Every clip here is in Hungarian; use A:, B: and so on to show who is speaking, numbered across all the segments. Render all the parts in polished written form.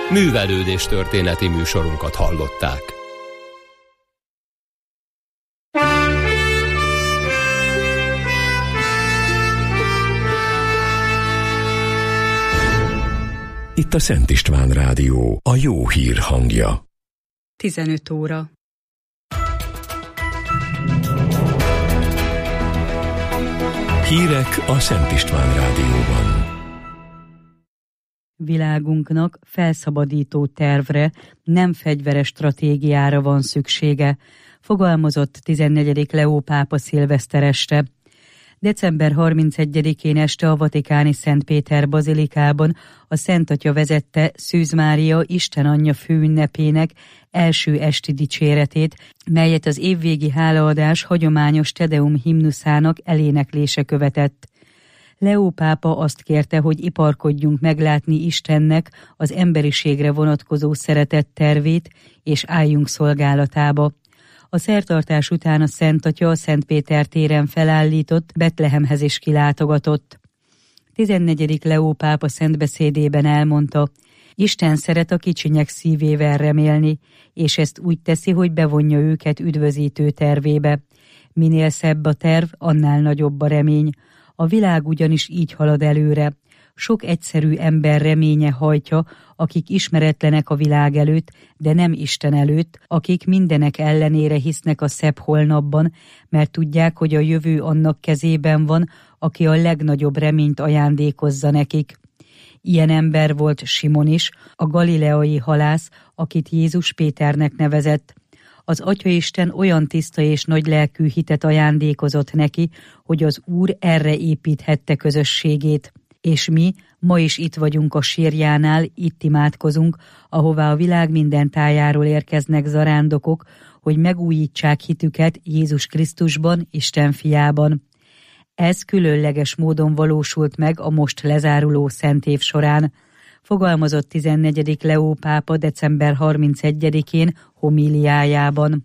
A: művelődés történeti műsorunkat hallották.
B: Itt a Szent István Rádió, a jó hír hangja.
C: 15 óra.
B: Hírek a Szent István Rádióban.
C: Világunknak felszabadító tervre, nem fegyveres stratégiára van szüksége, fogalmazott 14. Leó pápa szilveszter este. December 31-én este a vatikáni Szent Péter bazilikában a Szent Atya vezette Szűz Mária Isten Anyja főünnepének első esti dicséretét, melyet az évvégi hálaadás hagyományos Te Deum himnuszának eléneklése követett. Leó pápa azt kérte, hogy iparkodjunk meglátni Istennek az emberiségre vonatkozó szeretett tervét, és álljunk szolgálatába. A szertartás után a Szent Atya a Szent Péter téren felállított Betlehemhez is kilátogatott. 14. Leó pápa szentbeszédében elmondta, Isten szeret a kicsinyek szívével remélni, és ezt úgy teszi, hogy bevonja őket üdvözítő tervébe. Minél szebb a terv, annál nagyobb a remény. A világ ugyanis így halad előre. Sok egyszerű ember reménye hajtja, akik ismeretlenek a világ előtt, de nem Isten előtt, akik mindenek ellenére hisznek a szebb holnapban, mert tudják, hogy a jövő annak kezében van, aki a legnagyobb reményt ajándékozza nekik. Ilyen ember volt Simon is, a galileai halász, akit Jézus Péternek nevezett. Az Atyaisten olyan tiszta és nagylelkű hitet ajándékozott neki, hogy az Úr erre építhette közösségét. És mi ma is itt vagyunk a sírjánál, itt imádkozunk, ahová a világ minden tájáról érkeznek zarándokok, hogy megújítsák hitüket Jézus Krisztusban, Isten fiában. Ez különleges módon valósult meg a most lezáruló Szent év során, fogalmazott 14. Leó pápa december 31-én homíliájában.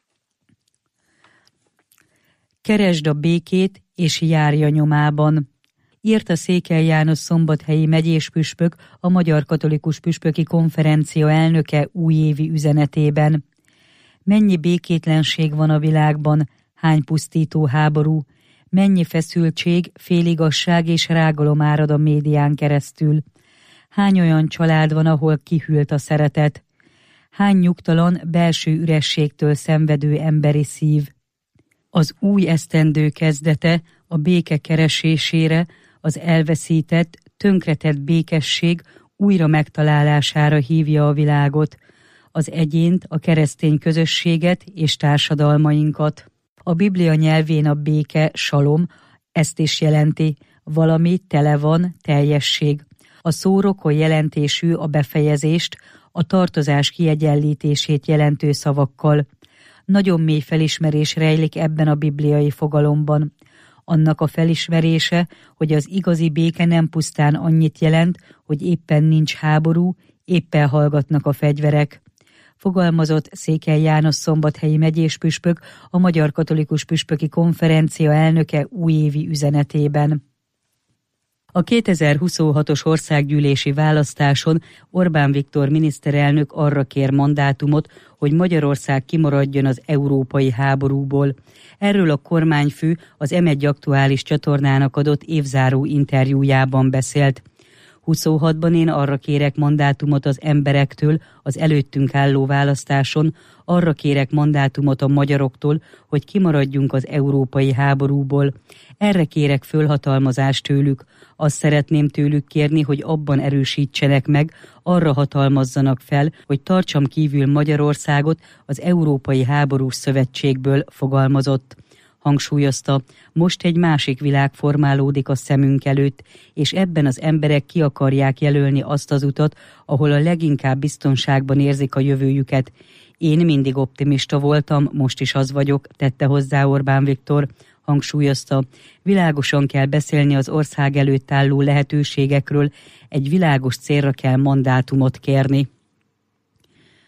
C: Keresd a békét, és járj a nyomában, írta Székely János szombathelyi megyéspüspök, a Magyar Katolikus Püspöki Konferencia elnöke újévi üzenetében. Mennyi békétlenség van a világban, hány pusztító háború, mennyi feszültség, féligasság és rágalom árad a médián keresztül. Hány olyan család van, ahol kihűlt a szeretet? Hány nyugtalan, belső ürességtől szenvedő emberi szív? Az új esztendő kezdete a béke keresésére, az elveszített, tönkretett békesség újra megtalálására hívja a világot, az egyént, a keresztény közösséget és társadalmainkat. A Biblia nyelvén a béke, salom, ezt is jelenti, valami tele van, teljesség. A szó rokon jelentésű a befejezést, a tartozás kiegyenlítését jelentő szavakkal. Nagyon mély felismerés rejlik ebben a bibliai fogalomban. Annak a felismerése, hogy az igazi béke nem pusztán annyit jelent, hogy éppen nincs háború, éppen hallgatnak a fegyverek. Fogalmazott Székely János szombathelyi megyéspüspök, a Magyar Katolikus Püspöki Konferencia elnöke újévi üzenetében. A 2026-os országgyűlési választáson Orbán Viktor miniszterelnök arra kér mandátumot, hogy Magyarország kimaradjon az európai háborúból. Erről a kormányfő az M1 aktuális csatornának adott évzáró interjújában beszélt. 26-ban én arra kérek mandátumot az emberektől az előttünk álló választáson, arra kérek mandátumot a magyaroktól, hogy kimaradjunk az európai háborúból. Erre kérek fölhatalmazást tőlük. Azt szeretném tőlük kérni, hogy abban erősítsenek meg, arra hatalmazzanak fel, hogy tartsam kívül Magyarországot az Európai Háborús Szövetségből, fogalmazott. Hangsúlyozta, most egy másik világ formálódik a szemünk előtt, és ebben az emberek ki akarják jelölni azt az utat, ahol a leginkább biztonságban érzik a jövőjüket. Én mindig optimista voltam, most is az vagyok, tette hozzá Orbán Viktor. Hangsúlyozta, világosan kell beszélni az ország előtt álló lehetőségekről, egy világos célra kell mandátumot kérni.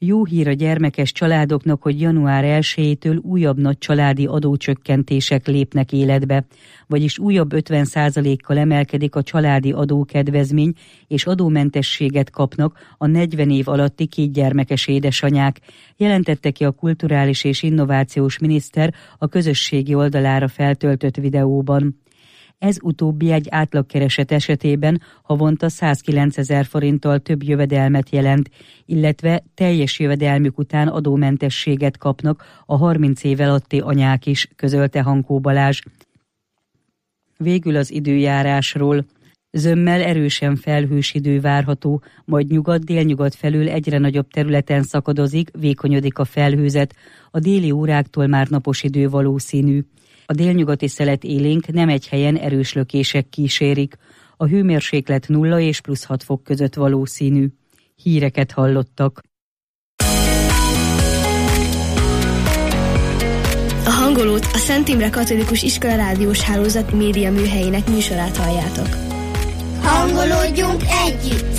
C: Jó hír a gyermekes családoknak, hogy január 1-től újabb nagy családi adócsökkentések lépnek életbe, vagyis újabb 50%-kal emelkedik a családi adókedvezmény, és adómentességet kapnak a 40 év alatti kétgyermekes édesanyák, jelentette ki a kulturális és innovációs miniszter a közösségi oldalára feltöltött videóban. Ez utóbbi egy átlagkereset esetében havonta 109 000 forinttal több jövedelmet jelent, illetve teljes jövedelmük után adómentességet kapnak a 30 év alatti anyák is, közölte Hankó Balázs. Végül az időjárásról. Zömmel erősen felhős idő várható, majd nyugat-délnyugat felül egyre nagyobb területen szakadozik, vékonyodik a felhőzet, a déli óráktól már napos idő valószínű. A délnyugati szelet élénk, nem egy helyen erős lökések kísérik. A hőmérséklet 0 és +6 fok között valószínű. Híreket hallottak.
D: A Hangolót, a Szent Imre Katolikus Iskola Rádiós Hálózat média műhelyének műsorát halljátok.
E: Hangolódjunk együtt!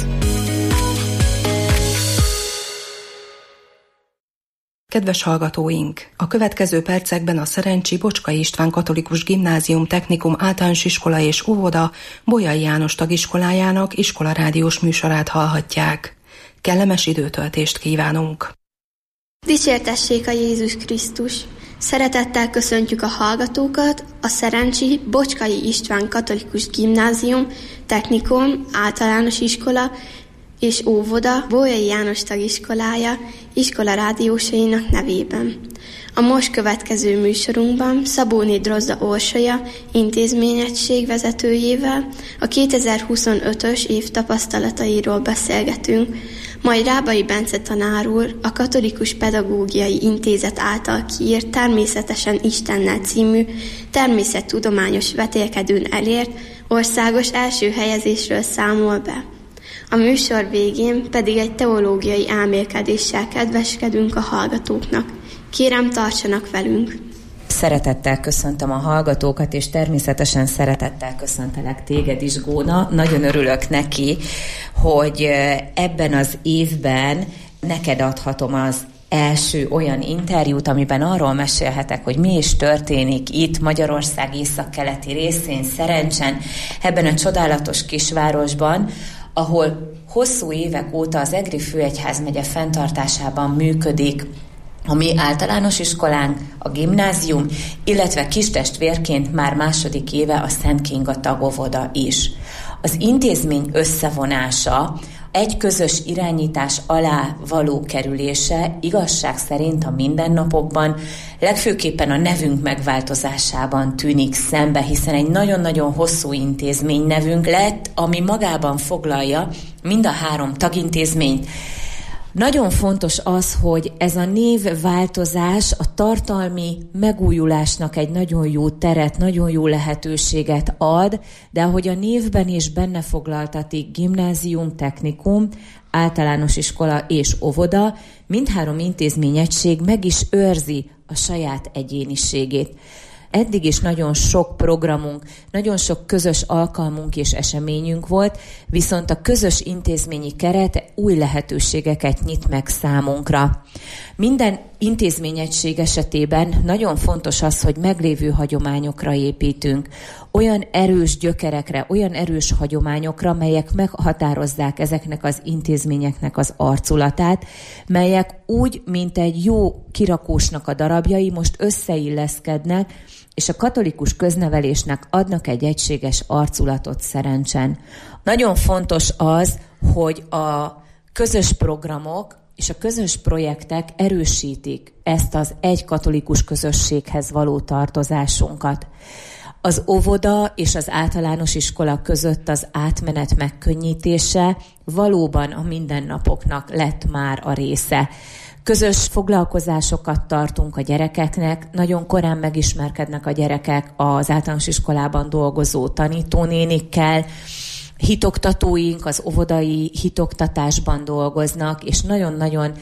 F: Kedves hallgatóink! A következő percekben a Szerencsi Bocskai István Katolikus Gimnázium Technikum Általános Iskola és Óvoda Bolyai János Tagiskolájának iskolarádiós műsorát hallhatják. Kellemes időtöltést kívánunk!
E: Dicsértessék a Jézus Krisztus! Szeretettel köszöntjük a hallgatókat, a Szerencsi Bocskai István Katolikus Gimnázium Technikum Általános Iskola és Óvoda Bolyai János Tagiskolája iskolarádiósainak nevében. A most következő műsorunkban Szabóné Drozda Orsolya intézményegység vezetőjével a 2025-ös év tapasztalatairól beszélgetünk, majd Rábai Bence tanár úr a Katolikus Pedagógiai Intézet által kiírt Természetesen Istennel című természettudományos vetélkedőn elért országos első helyezésről számol be. A műsor végén pedig egy teológiai elmélkedéssel kedveskedünk a hallgatóknak. Kérem, tartsanak velünk!
G: Szeretettel köszöntöm a hallgatókat, és természetesen szeretettel köszöntelek téged is, Góna. Nagyon örülök neki, hogy ebben az évben neked adhatom az első olyan interjút, amiben arról mesélhetek, hogy mi is történik itt Magyarország északkeleti részén, Szerencsen, ebben a csodálatos kisvárosban, ahol hosszú évek óta az Egri Főegyházmegye fenntartásában működik a mi általános iskolánk, a gimnázium, illetve kistestvérként már második éve a Szent Kinga tagóvoda is. Az intézmény összevonása, egy közös irányítás alá való kerülése igazság szerint a mindennapokban, legfőképpen a nevünk megváltozásában tűnik szembe, hiszen egy nagyon-nagyon hosszú intézmény nevünk lett, ami magában foglalja mind a 3 tagintézményt. Nagyon fontos az, hogy ez a névváltozás a tartalmi megújulásnak egy nagyon jó teret, nagyon jó lehetőséget ad, de ahogy a névben is benne foglaltatik gimnázium, technikum, általános iskola és óvoda, mindhárom intézményegység meg is őrzi a saját egyéniségét. Eddig is nagyon sok programunk, nagyon sok közös alkalmunk és eseményünk volt, viszont a közös intézményi keret új lehetőségeket nyit meg számunkra. Minden intézményegység esetében nagyon fontos az, hogy meglévő hagyományokra építünk, olyan erős gyökerekre, olyan erős hagyományokra, melyek meghatározzák ezeknek az intézményeknek az arculatát, melyek úgy, mint egy jó kirakósnak a darabjai most összeilleszkednek, és a katolikus köznevelésnek adnak egy egységes arculatot Szerencsen. Nagyon fontos az, hogy a közös programok és a közös projektek erősítik ezt az egy katolikus közösséghez való tartozásunkat. Az óvoda és az általános iskola között az átmenet megkönnyítése valóban a mindennapoknak lett már a része. Közös foglalkozásokat tartunk a gyerekeknek, nagyon korán megismerkednek a gyerekek az általános iskolában dolgozó tanítónénikkel, hitoktatóink az óvodai hitoktatásban dolgoznak, és nagyon-nagyon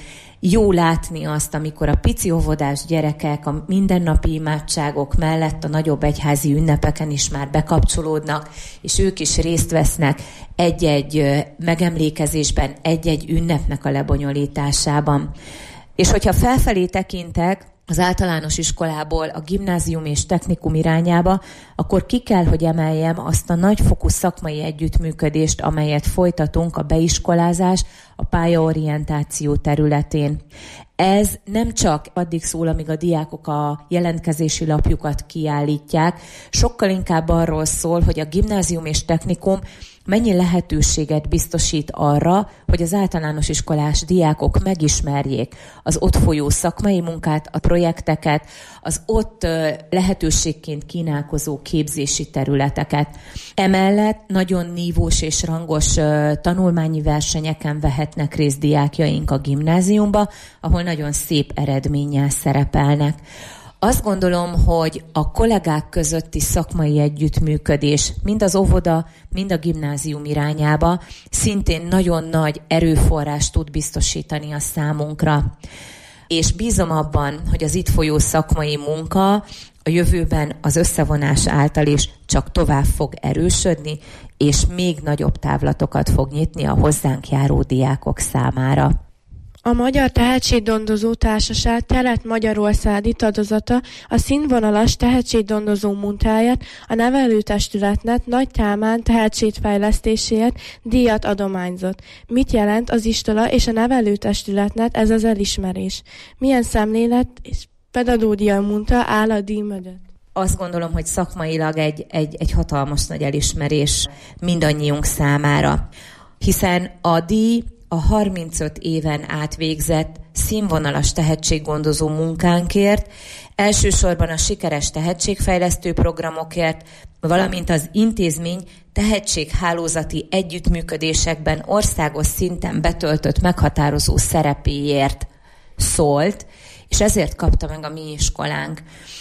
G: jó látni azt, amikor a pici óvodás gyerekek a mindennapi imádságok mellett a nagyobb egyházi ünnepeken is már bekapcsolódnak, és ők is részt vesznek egy-egy megemlékezésben, egy-egy ünnepnek a lebonyolításában. És hogyha felfelé tekintek, az általános iskolából a gimnázium és technikum irányába, akkor ki kell, hogy emeljem azt a nagyfokú szakmai együttműködést, amelyet folytatunk a beiskolázás, a pályaorientáció területén. Ez nem csak addig szól, amíg a diákok a jelentkezési lapjukat kiállítják, sokkal inkább arról szól, hogy a gimnázium és technikum mennyi lehetőséget biztosít arra, hogy az általános iskolás diákok megismerjék az ott folyó szakmai munkát, a projekteket, az ott lehetőségként kínálkozó képzési területeket. Emellett nagyon nívós és rangos tanulmányi versenyeken vehetnek részt diákjaink a gimnáziumba, ahol nagyon szép eredménnyel szerepelnek. Azt gondolom, hogy a kollégák közötti szakmai együttműködés mind az óvoda, mind a gimnázium irányába szintén nagyon nagy erőforrást tud biztosítani a számunkra. És bízom abban, hogy az itt folyó szakmai munka a jövőben az összevonás által is csak tovább fog erősödni, és még nagyobb távlatokat fog nyitni a hozzánk járó diákok számára.
H: A Magyar Tehetséggondozó Társaság kelet-magyarországi tagozata a színvonalas tehetséggondozó munkáját a nevelőtestületnek Nagy Kálmán tehetségfejlesztéséért díjat adományzott. Mit jelent az iskola és a nevelőtestületnek ez az elismerés? Milyen szemlélet és pedagógiai munka áll a díj mögött?
G: Azt gondolom, hogy szakmailag egy hatalmas nagy elismerés mindannyiunk számára, hiszen a díj a 35 éven át végzett színvonalas tehetséggondozó munkánkért, elsősorban a sikeres tehetségfejlesztő programokért, valamint az intézmény tehetséghálózati együttműködésekben országos szinten betöltött meghatározó szerepéért szólt, és ezért kapta meg a mi iskolánk.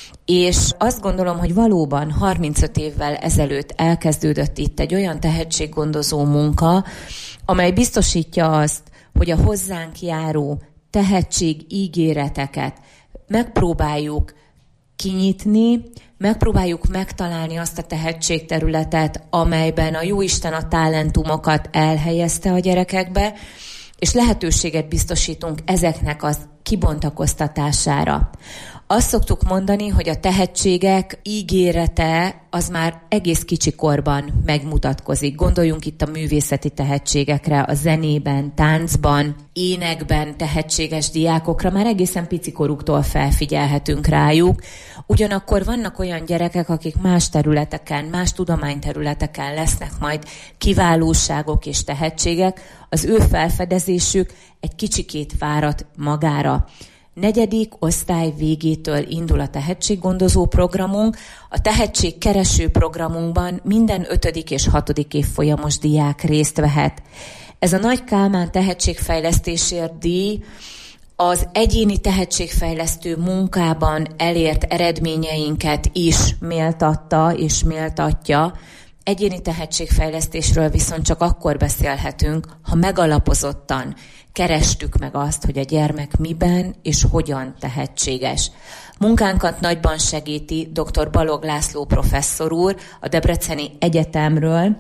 G: És azt gondolom, hogy valóban 35 évvel ezelőtt elkezdődött itt egy olyan tehetséggondozó munka, amely biztosítja azt, hogy a hozzánk járó tehetségígéreteket megpróbáljuk kinyitni, megpróbáljuk megtalálni azt a tehetségterületet, amelyben a Jóisten a talentumokat elhelyezte a gyerekekbe, és lehetőséget biztosítunk ezeknek az kibontakoztatására. Azt szoktuk mondani, hogy a tehetségek ígérete az már egész kicsikorban megmutatkozik. Gondoljunk itt a művészeti tehetségekre, a zenében, táncban, énekben tehetséges diákokra, már egészen picikoruktól felfigyelhetünk rájuk. Ugyanakkor vannak olyan gyerekek, akik más területeken, más tudományterületeken lesznek majd kiválóságok és tehetségek, az ő felfedezésük egy kicsikét várat magára. 4. osztály végétől indul a tehetséggondozó programunk. A tehetségkereső programunkban minden 5. és 6. évfolyamos diák részt vehet. Ez a Nagy Kálmán tehetségfejlesztésért díj az egyéni tehetségfejlesztő munkában elért eredményeinket is méltatta és méltatja. Egyéni tehetségfejlesztésről viszont csak akkor beszélhetünk, ha megalapozottan kerestük meg azt, hogy a gyermek miben és hogyan tehetséges. Munkánkat nagyban segíti dr. Balog László professzor úr a Debreceni Egyetemről,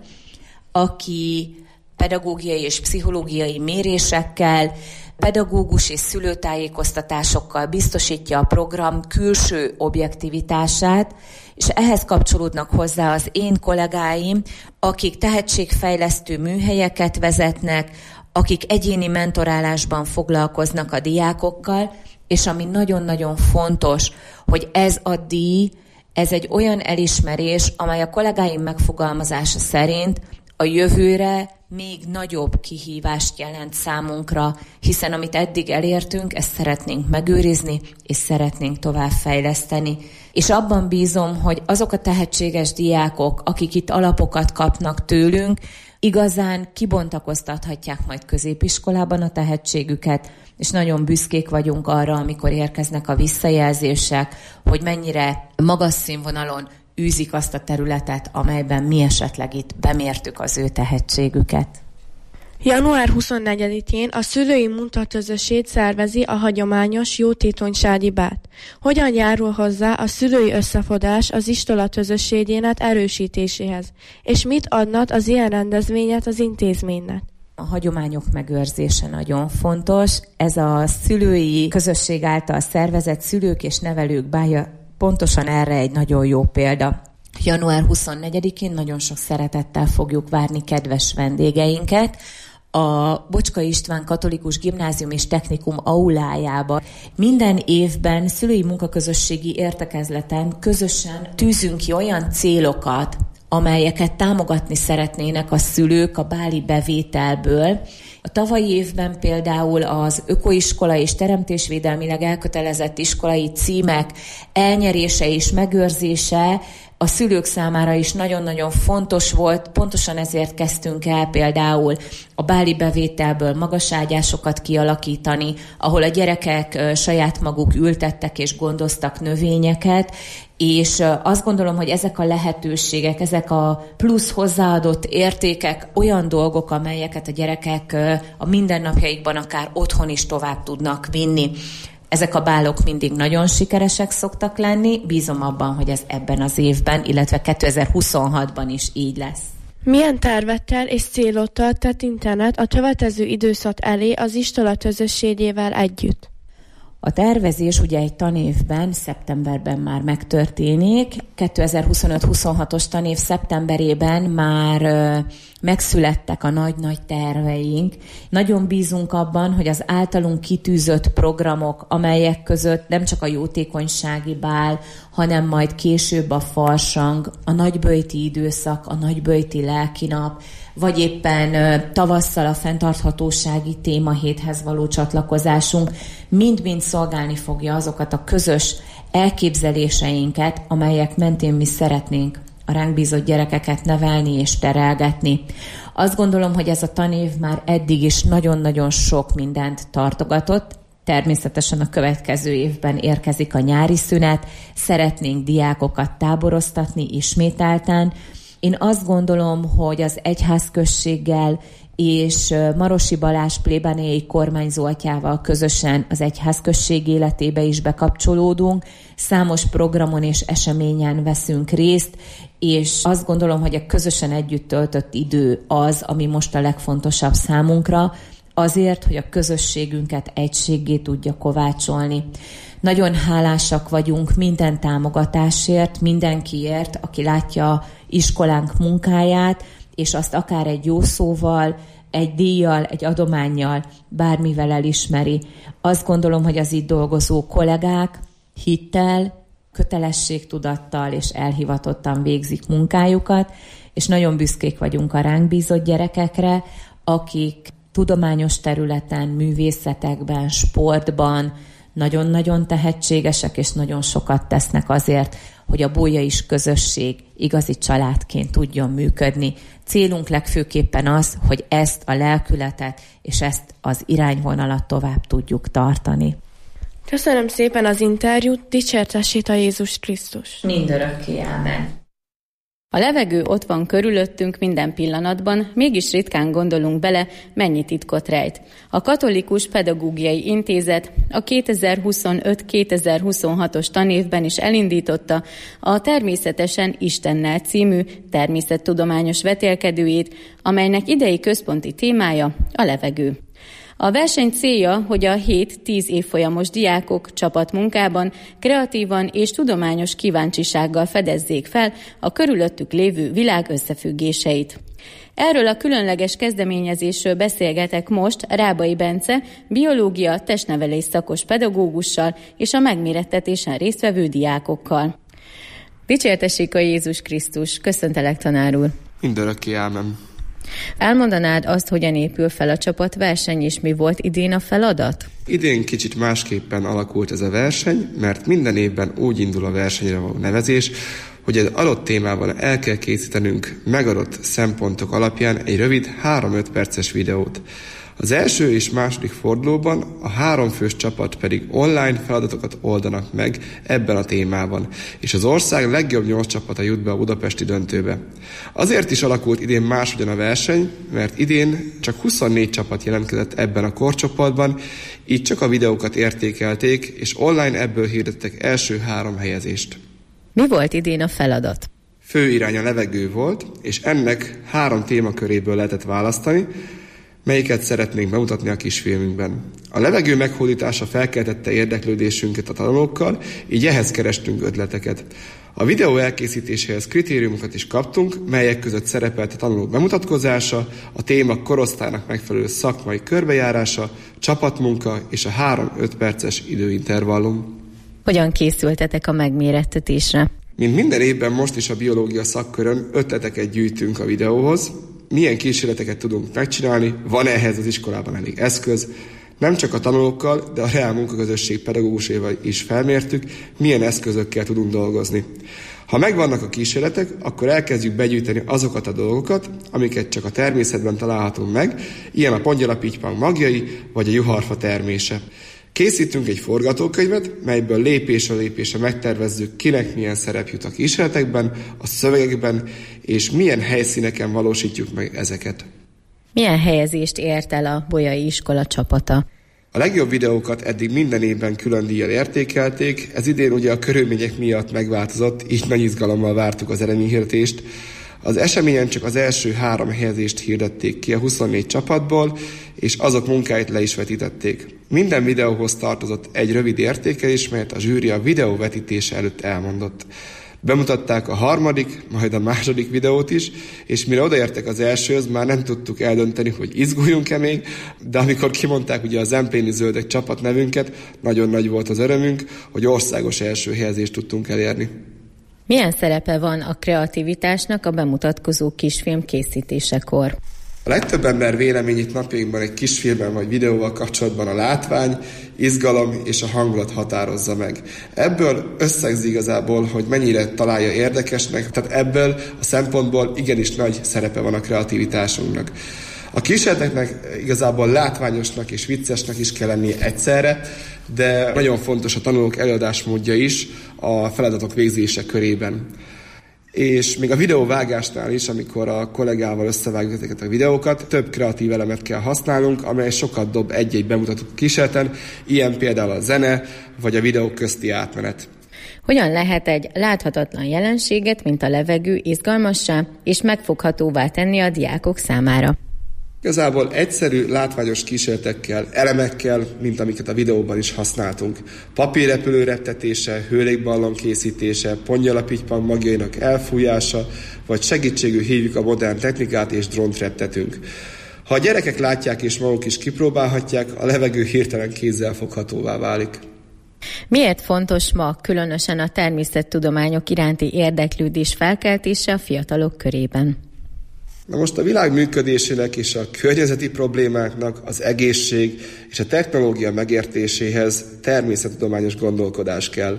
G: aki pedagógiai és pszichológiai mérésekkel, pedagógus és szülőtájékoztatásokkal biztosítja a program külső objektivitását, és ehhez kapcsolódnak hozzá az én kollégáim, akik tehetségfejlesztő műhelyeket vezetnek, akik egyéni mentorálásban foglalkoznak a diákokkal, és ami nagyon-nagyon fontos, hogy ez a díj, ez egy olyan elismerés, amely a kollégáim megfogalmazása szerint a jövőre még nagyobb kihívást jelent számunkra, hiszen amit eddig elértünk, ezt szeretnénk megőrizni, és szeretnénk továbbfejleszteni. És abban bízom, hogy azok a tehetséges diákok, akik itt alapokat kapnak tőlünk, igazán kibontakoztathatják majd középiskolában a tehetségüket, és nagyon büszkék vagyunk arra, amikor érkeznek a visszajelzések, hogy mennyire magas színvonalon űzik azt a területet, amelyben mi esetleg itt bemértük az ő tehetségüket.
H: Január 24-én a szülői muntaközösség szervezi a hagyományos jótékonysági bát. Hogyan járul hozzá a szülői összefogás az iskola közösségének erősítéséhez, és mit adnak az ilyen rendezvényet az intézménynek?
G: A hagyományok megőrzése nagyon fontos. Ez a szülői közösség által szervezett szülők és nevelők bája pontosan erre egy nagyon jó példa. Január 24-én nagyon sok szeretettel fogjuk várni kedves vendégeinket a Bocskai István Katolikus Gimnázium és Technikum aulájába. Minden évben szülői munkaközösségi értekezleten közösen tűzünk ki olyan célokat, amelyeket támogatni szeretnének a szülők a báli bevételből. A tavalyi évben például az ökoiskola és teremtésvédelmileg elkötelezett iskolai címek elnyerése és megőrzése a szülők számára is nagyon-nagyon fontos volt. Pontosan ezért kezdtünk el például a báli bevételből magaságyásokat kialakítani, ahol a gyerekek saját maguk ültettek és gondoztak növényeket, és azt gondolom, hogy ezek a lehetőségek, ezek a plusz hozzáadott értékek olyan dolgok, amelyeket a gyerekek a mindennapjaikban akár otthon is tovább tudnak vinni. Ezek a bálok mindig nagyon sikeresek szoktak lenni, bízom abban, hogy ez ebben az évben, illetve 2026-ban is így lesz.
H: Milyen tervettel és célottal tekintenek a következő időszak elé az iskola közösségével együtt?
G: A tervezés ugye egy tanévben, szeptemberben már megtörténik. 2025-26-os tanév szeptemberében már megszülettek a nagy-nagy terveink. Nagyon bízunk abban, hogy az általunk kitűzött programok, amelyek között nem csak a jótékonysági bál, hanem majd később a farsang, a nagyböjti időszak, a nagyböjti lelkinap, vagy éppen tavasszal a fenntarthatósági témahéthez való csatlakozásunk mind-mind szolgálni fogja azokat a közös elképzeléseinket, amelyek mentén mi szeretnénk a ránk bízott gyerekeket nevelni és terelgetni. Azt gondolom, hogy ez a tanév már eddig is nagyon-nagyon sok mindent tartogatott. Természetesen a következő évben érkezik a nyári szünet, szeretnénk diákokat táboroztatni ismételten. Én azt gondolom, hogy az egyházközséggel és Marosi Balázs plébániai kormányzó atyával közösen az egyházközség életébe is bekapcsolódunk, számos programon és eseményen veszünk részt, és azt gondolom, hogy a közösen együtt töltött idő az, ami most a legfontosabb számunkra, azért, hogy a közösségünket egységgé tudja kovácsolni. Nagyon hálásak vagyunk minden támogatásért, mindenkiért, aki látja iskolánk munkáját, és azt akár egy jó szóval, egy díjjal, egy adománnyal, bármivel elismeri. Azt gondolom, hogy az itt dolgozó kollégák hittel, kötelességtudattal és elhivatottan végzik munkájukat, és nagyon büszkék vagyunk a ránk bízott gyerekekre, akik tudományos területen, művészetekben, sportban nagyon-nagyon tehetségesek, és nagyon sokat tesznek azért, hogy a bolyai közösség igazi családként tudjon működni. Célunk legfőképpen az, hogy ezt a lelkületet és ezt az irányvonalat tovább tudjuk tartani.
H: Köszönöm szépen az interjút, dicsértessék a Jézus Krisztus.
G: Mindörökké, ámen.
I: A levegő ott van körülöttünk minden pillanatban, mégis ritkán gondolunk bele, mennyi titkot rejt. A Katolikus Pedagógiai Intézet a 2025-2026-os tanévben is elindította a Természetesen Istennel című természettudományos vetélkedőjét, amelynek idei központi témája a levegő. A verseny célja, hogy a 7-10 évfolyamos diákok csapatmunkában kreatívan és tudományos kíváncsisággal fedezzék fel a körülöttük lévő világ összefüggéseit. Erről a különleges kezdeményezésről beszélgetek most Rábai Bence, biológia, testnevelés szakos pedagógussal és a megmérettetésen résztvevő diákokkal. Dicsértessék a Jézus Krisztus! Köszöntelek, tanár úr!
J: Mindörökké, ámen!
I: Elmondanád azt, hogyan épül fel a csapatverseny, és mi volt idén a feladat?
J: Idén kicsit másképpen alakult ez a verseny, mert minden évben úgy indul a versenyre való nevezés, hogy egy adott témában el kell készítenünk megadott szempontok alapján egy rövid 3-5 perces videót. Az első és második fordulóban a 3 fős csapat pedig online feladatokat oldanak meg ebben a témában, és az ország legjobb 8 csapata jut be a budapesti döntőbe. Azért is alakult idén máshogyan a verseny, mert idén csak 24 csapat jelentkezett ebben a korcsoportban, így csak a videókat értékelték, és online ebből hirdettek első 3 helyezést.
I: Mi volt idén a feladat?
J: Fő irány a levegő volt, és ennek 3 témaköréből lehetett választani, melyiket szeretnénk bemutatni a kisfilmünkben. A levegő meghódítása felkeltette érdeklődésünket a tanulókkal, így ehhez kerestünk ötleteket. A videó elkészítéséhez kritériumokat is kaptunk, melyek között szerepelt a tanulók bemutatkozása, a téma korosztálynak megfelelő szakmai körbejárása, csapatmunka és a 3-5 perces időintervallum.
I: Hogyan készültetek a megmérettetésre?
J: Mint minden évben most is a biológia szakkörön ötleteket gyűjtünk a videóhoz, milyen kísérleteket tudunk megcsinálni, van ehhez az iskolában elég eszköz, nem csak a tanulókkal, de a reál munkaközösség pedagógusaival is felmértük, milyen eszközökkel tudunk dolgozni. Ha megvannak a kísérletek, akkor elkezdjük begyűjteni azokat a dolgokat, amiket csak a természetben találhatunk meg, ilyen a pongyalapítpang magjai vagy a juharfa termése. Készítünk egy forgatókönyvet, melyből lépésről lépésre megtervezzük, kinek milyen szerep jut a kísérletekben, a szövegekben, és milyen helyszíneken valósítjuk meg ezeket.
I: Milyen helyezést ért el a Bolyai iskola csapata?
J: A legjobb videókat eddig minden évben külön díjjal értékelték, ez idén ugye a körülmények miatt megváltozott, így nagy izgalommal vártuk az eredményhirdetést. Az eseményen csak az első 3 helyezést hirdették ki a 24 csapatból, és azok munkáit le is vetítették. Minden videóhoz tartozott egy rövid értékelés, melyet a zsűri a videó vetítése előtt elmondott. Bemutatták a 3., majd a 2. videót is, és mire odaértek az elsőhöz, már nem tudtuk eldönteni, hogy izguljunk-e még, de amikor kimondták ugye a Zempléni Zöldek csapat nevünket, nagyon nagy volt az örömünk, hogy országos első helyezést tudtunk elérni.
I: Milyen szerepe van a kreativitásnak a bemutatkozó kisfilm készítésekor?
J: A legtöbb ember véleményét napjainkban egy kisfilmben vagy videóval kapcsolatban a látvány, izgalom és a hangulat határozza meg. Ebből összegzi igazából, hogy mennyire találja érdekesnek, tehát ebből a szempontból igenis nagy szerepe van a kreativitásunknak. A kísérleteknek igazából látványosnak és viccesnek is kell lennie egyszerre, de nagyon fontos a tanulók előadásmódja is a feladatok végzése körében. És még a videóvágásnál is, amikor a kollégával összevágjuk ezeket a videókat, több kreatív elemet kell használnunk, amely sokat dob egy-egy bemutatott kísérleten, ilyen például a zene vagy a videók közti átmenet.
I: Hogyan lehet egy láthatatlan jelenséget, mint a levegő izgalmassá és megfoghatóvá tenni a diákok számára?
J: Igazából egyszerű, látványos kísérletekkel, elemekkel, mint amiket a videóban is használtunk. Papírrepülő reptetése, hőlékballon készítése, pongyalapítpang magjainak elfújása, vagy segítségül hívjuk a modern technikát és drónt reptetünk. Ha a gyerekek látják és maguk is kipróbálhatják, a levegő hirtelen kézzelfoghatóvá válik.
I: Miért fontos ma különösen a természettudományok iránti érdeklődés felkeltése a fiatalok körében?
J: Na most a világ működésének és a környezeti problémáknak, az egészség és a technológia megértéséhez természettudományos gondolkodás kell.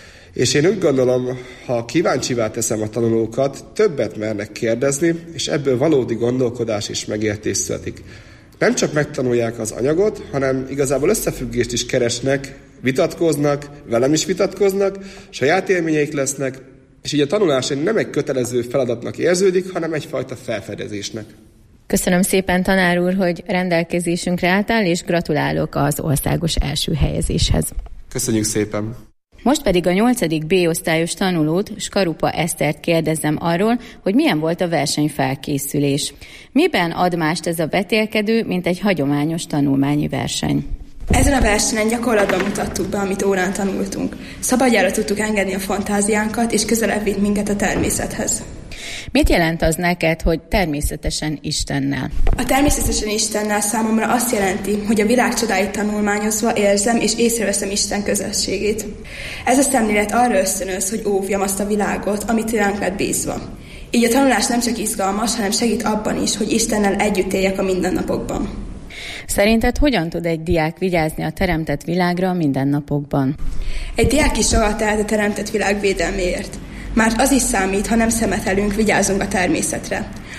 J: És én úgy gondolom, ha kíváncsivá teszem a tanulókat, többet mernek kérdezni, és ebből valódi gondolkodás és megértés születik. Nem csak megtanulják az anyagot, hanem igazából összefüggést is keresnek, vitatkoznak, velem is vitatkoznak, saját élményeik lesznek, és így a tanulás nem egy kötelező feladatnak érződik, hanem egyfajta felfedezésnek.
I: Köszönöm szépen, tanár úr, hogy rendelkezésünkre álltál, és gratulálok az országos első helyezéshez.
J: Köszönjük szépen!
I: Most pedig a 8. B osztályos tanulót, Skarupa Esztert kérdezzem arról, hogy milyen volt a versenyfelkészülés. Miben ad mást ez a vetélkedő, mint egy hagyományos tanulmányi verseny?
K: Ezen a versenyen gyakorlatban mutattuk be, amit órán tanultunk. Szabadjára tudtuk engedni a fantáziánkat, és közelebb vitt minket a természethez.
I: Mit jelent az neked, hogy természetesen Istennel?
K: A természetesen Istennel számomra azt jelenti, hogy a világ csodáit tanulmányozva érzem és észreveszem Isten közösségét. Ez a szemlélet arra ösztönöz, hogy óvjam azt a világot, amit ránk lett bízva. Így a tanulás nem csak izgalmas, hanem segít abban is, hogy Istennel együtt éljek a mindennapokban.
I: Szerinted hogyan tud egy diák vigyázni a teremtett világra a mindennapokban?
K: Egy diák is sokat tehet a teremtett világ védelméért. Már az is számít, ha nem szemetelünk, vigyázunk a természetre.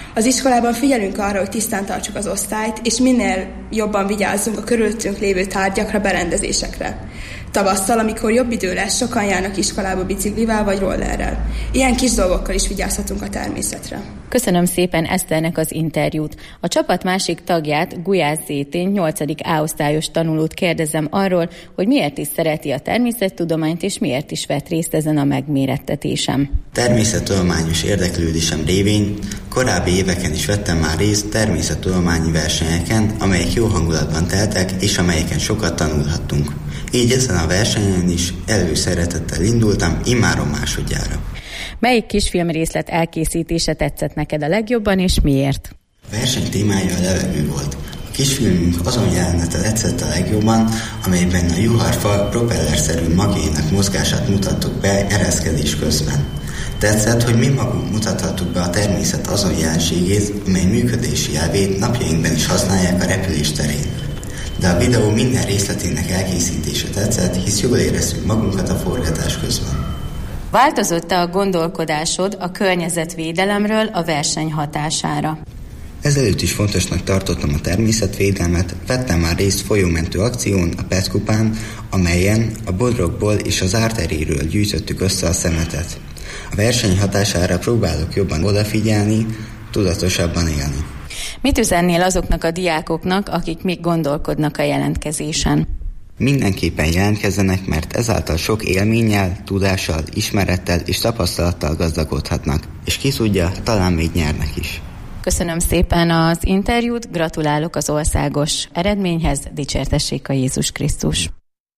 K: Az iskolában figyelünk arra, hogy tisztán tartsuk az osztályt, és minél jobban vigyázzunk a körülöttünk lévő tárgyakra, berendezésekre. Tavasszal, amikor jobb idő lesz, sokan járnak iskolába biciklivel vagy rollerrel. Ilyen kis dolgokkal is vigyázhatunk a természetre.
I: Köszönöm szépen Eszternek az interjút. A csapat másik tagját, Gulyás Zétén, 8. A-osztályos tanulót kérdezem arról, hogy miért is szereti a természettudományt, és miért is vett részt ezen a megmérettetésem.
L: Természettudományos érdeklődésem révén korábbi éveken is vettem már részt természettudományi versenyeken, amelyek jó hangulatban teltek, és amelyeken sokat tanulhattunk. Így ezen a versenyen is előszeretettel indultam, immáron másodjára.
I: Melyik kisfilmrészlet elkészítése tetszett neked a legjobban, és miért?
L: A verseny témája a levegő volt. A kisfilmünk azon jelenete tetszett a legjobban, amelyben a juharfa propellerszerű magjainak mozgását mutattuk be ereszkedés közben. Tetszett, hogy mi magunk mutathattuk be a természet azon jelenségét, amely működési elvét napjainkban is használják a repülés terén. De a videó minden részletének elkészítése tetszett, hisz jól éreztük magunkat a forgatás közben.
I: Változott-e a gondolkodásod a környezetvédelemről a verseny hatására?
L: Ezelőtt is fontosnak tartottam a természetvédelmet, vettem már részt folyómentő akción, a PET-kupán, amelyen a bodrogból és az árteréről gyűjtöttük össze a szemetet. A verseny hatására próbálok jobban odafigyelni, tudatosabban élni.
I: Mit üzennél azoknak a diákoknak, akik még gondolkodnak a jelentkezésen?
L: Mindenképpen jelentkezzenek, mert ezáltal sok élménnyel, tudással, ismerettel és tapasztalattal gazdagodhatnak, és ki tudja, talán még nyernek is.
I: Köszönöm szépen az interjút, gratulálok az országos eredményhez, dicsértessék a Jézus Krisztus.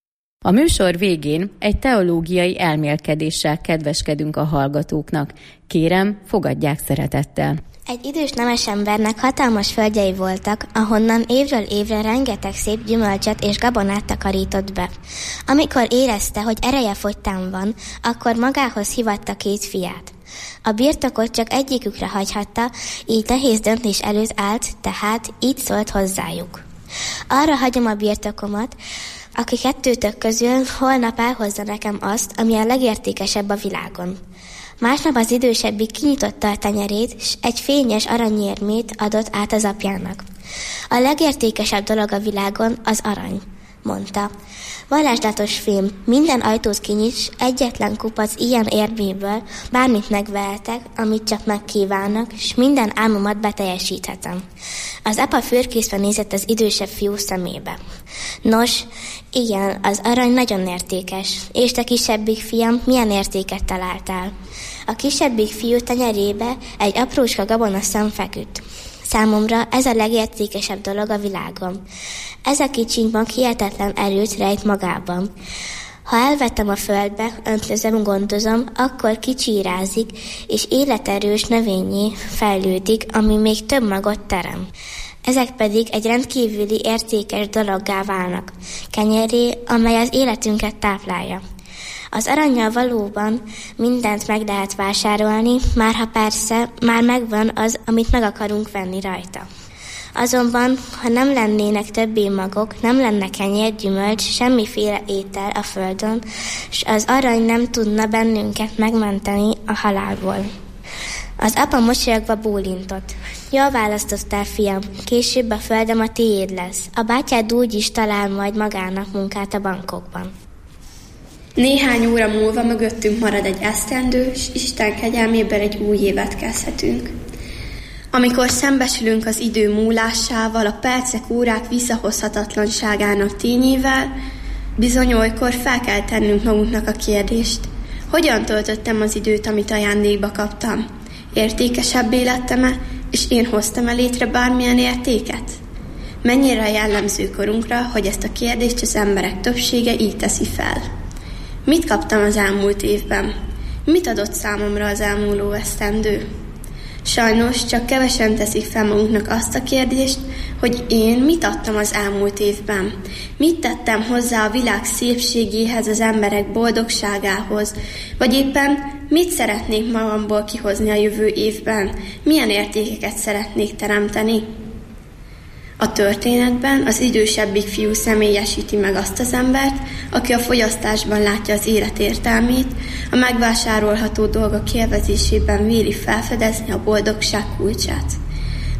I: A műsor végén egy teológiai elmélkedéssel kedveskedünk a hallgatóknak. Kérem, fogadják szeretettel.
M: Egy idős nemes embernek hatalmas földjei voltak, ahonnan évről évre rengeteg szép gyümölcsöt és gabonát takarított be. Amikor érezte, hogy ereje fogytán van, akkor magához hívatta 2 fiát. A birtokot csak egyikükre hagyhatta, így nehéz döntés előtt állt, tehát így szólt hozzájuk. Arra hagyom a birtokomat, aki 2 közül holnap elhozza nekem azt, ami a legértékesebb a világon. Másnap az idősebbik kinyitotta a tenyerét, és egy fényes aranyérmét adott át az apjának. A legértékesebb dolog a világon az arany, mondta. Varázslatos fém, minden ajtót kinyits, egyetlen kupac ilyen érméből, bármit megvehetek, amit csak megkívánnak, és minden álmomat beteljesíthetem. Az apa fürkészve nézett az idősebb fiú szemébe. Nos, igen, az arany nagyon értékes, és te kisebbik fiam, milyen értéket találtál? A kisebbik fiú tenyerébe egy aprócska gabonaszem feküdt. Számomra ez a legértékesebb dolog a világon. Ez a kicsi mag hihetetlen erőt rejt magában. Ha elvettem a földbe, öntözöm, gondozom, akkor kicsírázik, és életerős növényé fejlődik, ami még több magot terem. Ezek pedig egy rendkívüli értékes dologgá válnak, kenyeré, amely az életünket táplálja. Az arannyal valóban mindent meg lehet vásárolni, már ha persze már megvan az, amit meg akarunk venni rajta. Azonban, ha nem lennének többé magok, nem lenne kenyér, gyümölcs, semmiféle étel a földön, és az arany nem tudna bennünket megmenteni a halálból. Az apa mosolyogva bólintott. Jól választottál, fiam, később a földem a tiéd lesz. A bátyád úgy is talál majd magának munkát a bankokban.
E: Néhány óra múlva mögöttünk marad egy esztendő, és Isten kegyelmében egy új évet kezdhetünk. Amikor szembesülünk az idő múlásával, a percek, órák visszahozhatatlanságának tényével, bizony olykor fel kell tennünk magunknak a kérdést. Hogyan töltöttem az időt, amit ajándékba kaptam? Értékesebbé lettem-e, és én hoztam-e létre bármilyen értéket? Mennyire jellemző korunkra, hogy ezt a kérdést az emberek többsége így teszi fel. Mit kaptam az elmúlt évben? Mit adott számomra az elmúló esztendő? Sajnos csak kevesen teszik fel magunknak azt a kérdést, hogy én mit adtam az elmúlt évben? Mit tettem hozzá a világ szépségéhez, az emberek boldogságához? Vagy éppen mit szeretnék magamból kihozni a jövő évben? Milyen értékeket szeretnék teremteni? A történetben az idősebbik fiú személyesíti meg azt az embert, aki a fogyasztásban látja az élet értelmét, a megvásárolható dolgok élvezésében véli felfedezni a boldogság kulcsát.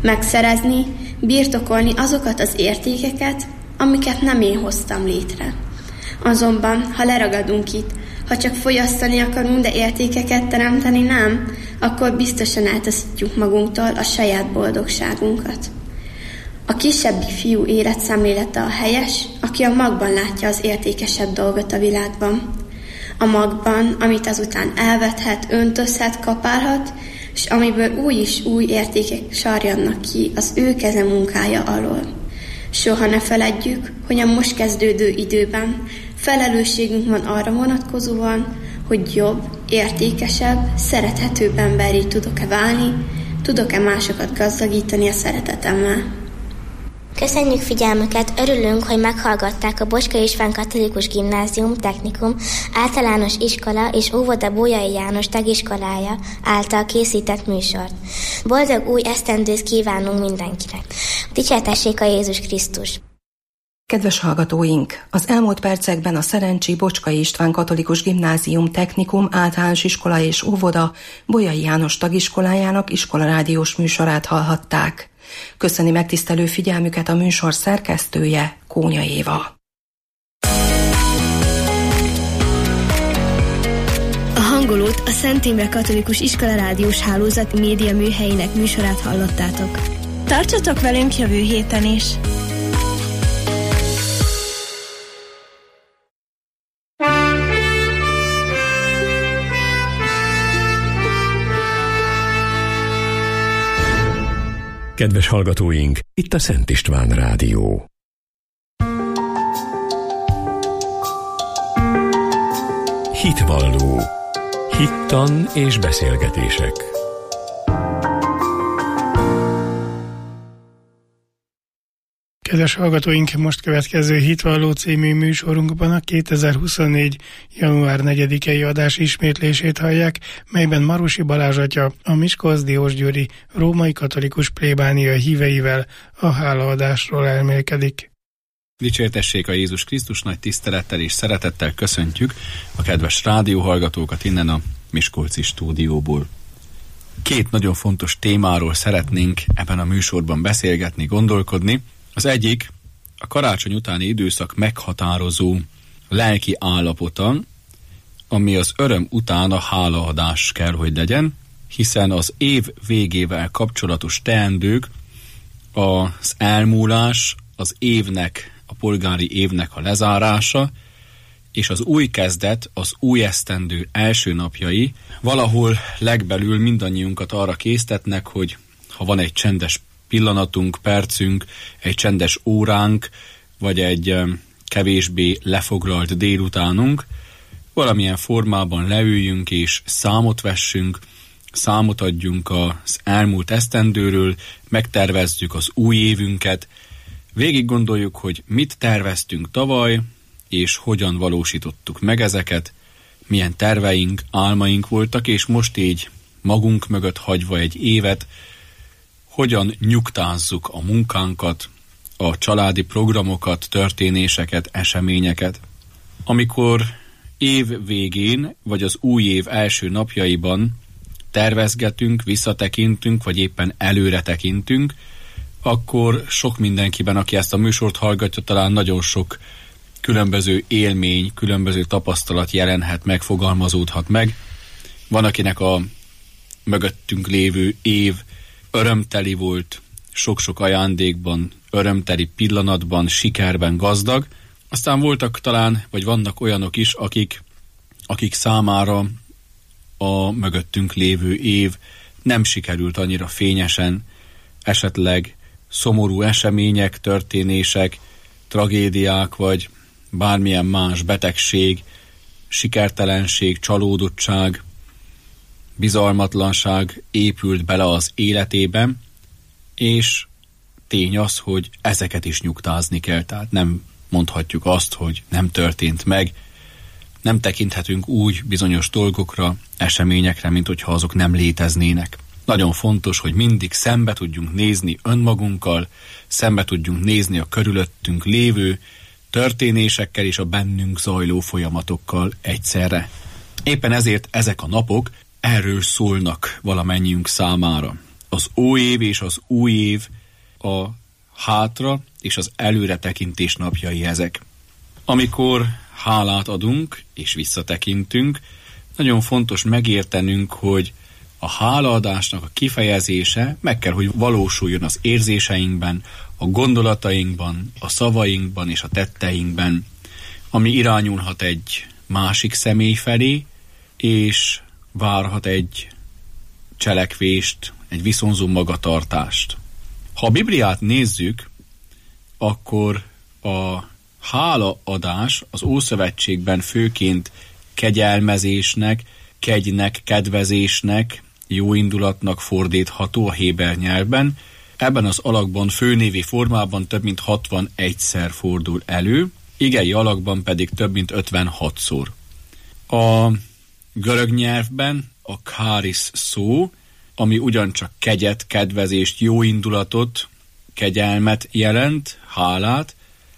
E: megszerezni, birtokolni azokat az értékeket, amiket nem én hoztam létre. Azonban, ha leragadunk itt, ha csak fogyasztani akarunk, de értékeket teremteni nem, akkor biztosan eltaszítjuk magunktól a saját boldogságunkat. A kisebbi fiú életszemlélete a helyes, aki a magban látja az értékesebb dolgot a világban. A magban, amit azután elvethet, öntözhet, kapálhat, és amiből új és új értékek sarjannak ki az ő keze munkája alól. Soha ne feledjük, hogy a most kezdődő időben felelősségünk van arra vonatkozóan, hogy jobb, értékesebb, szerethetőbb emberré tudok-e válni, tudok-e másokat gazdagítani a szeretetemmel.
M: Köszönjük figyelmüket, örülünk, hogy meghallgatták a Bocskai István Katolikus Gimnázium, Technikum, Általános Iskola és Óvoda Bolyai János Tagiskolája által készített műsort. Boldog új esztendőt kívánunk mindenkinek! Dicsértessék a Jézus Krisztus!
F: Kedves hallgatóink! Az elmúlt percekben a Szerencsi Bocskai István Katolikus Gimnázium, Technikum, Általános Iskola és Óvoda Bolyai János Tagiskolájának iskolarádiós műsorát hallhatták. Köszöni megtisztelő figyelmüket a műsor szerkesztője, Kónya Éva.
D: A hangolót a Szent Imre Katolikus Iskola Rádiós Hálózat média műhelyének műsorát hallottátok. Tartsatok velünk jövő héten is!
B: Kedves hallgatóink, itt a Szent István Rádió. Hitvalló. Hittan és beszélgetések.
N: Kedves hallgatóink, most következő Hitvalló című műsorunkban a 2024. január 4-i adás ismétlését hallják, melyben Marosi Balázs atya a Miskolc-Diósgyőri római katolikus plébánia híveivel a hálaadásról elmélkedik.
O: Dicsértessék a Jézus Krisztus, nagy tisztelettel és szeretettel köszöntjük a kedves rádióhallgatókat innen a miskolci stúdióból. Két nagyon fontos témáról szeretnénk ebben a műsorban beszélgetni, gondolkodni. Az egyik a karácsony utáni időszak meghatározó lelki állapota, ami az öröm után a hálaadás kell, hogy legyen, hiszen az év végével kapcsolatos teendők, az elmúlás, az évnek, a polgári évnek a lezárása, és az új kezdet, az új esztendő első napjai valahol legbelül mindannyiunkat arra késztetnek, hogy ha van egy csendes pillanatunk, percünk, egy csendes óránk, vagy egy kevésbé lefoglalt délutánunk, valamilyen formában leüljünk és számot vessünk, számot adjunk az elmúlt esztendőről, megtervezzük az új évünket, végig gondoljuk, hogy mit terveztünk tavaly, és hogyan valósítottuk meg ezeket, milyen terveink, álmaink voltak, és most így magunk mögött hagyva egy évet, hogyan nyugtázzuk a munkánkat, a családi programokat, történéseket, eseményeket. Amikor év végén, vagy az új év első napjaiban tervezgetünk, visszatekintünk, vagy éppen előre tekintünk, akkor sok mindenkiben, aki ezt a műsort hallgatja, talán nagyon sok különböző élmény, különböző tapasztalat jelenhet meg, fogalmazódhat meg. Van, akinek a mögöttünk lévő év örömteli volt, sok-sok ajándékban, örömteli pillanatban, sikerben gazdag. Aztán voltak talán, vagy vannak olyanok is, akik számára a mögöttünk lévő év nem sikerült annyira fényesen, esetleg szomorú események, történések, tragédiák, vagy bármilyen más betegség, sikertelenség, csalódottság, bizalmatlanság épült bele az életében, és tény az, hogy ezeket is nyugtázni kell, tehát nem mondhatjuk azt, hogy nem történt meg, nem tekinthetünk úgy bizonyos dolgokra, eseményekre, mint hogyha azok nem léteznének. Nagyon fontos, hogy mindig szembe tudjunk nézni önmagunkkal, szembe tudjunk nézni a körülöttünk lévő történésekkel és a bennünk zajló folyamatokkal egyszerre. Éppen ezért ezek a napok erről szólnak valamennyiünk számára. Az óév és az új év a hátra és az előre tekintés napjai ezek. Amikor hálát adunk és visszatekintünk, nagyon fontos megértenünk, hogy a hálaadásnak a kifejezése meg kell, hogy valósuljon az érzéseinkben, a gondolatainkban, a szavainkban és a tetteinkben, ami irányulhat egy másik személy felé, és várhat egy cselekvést, egy viszonzó magatartást. Ha a Bibliát nézzük, akkor a hálaadás az Ószövetségben főként kegyelmezésnek, kegynek, kedvezésnek, jóindulatnak fordítható a héber nyelvben. Ebben az alakban főnévi formában több mint 61-szer fordul elő, igei alakban pedig több mint 56-szor. A görög nyelvben a káris szó, ami ugyancsak kegyet, kedvezést, jóindulatot, kegyelmet jelent, hálát,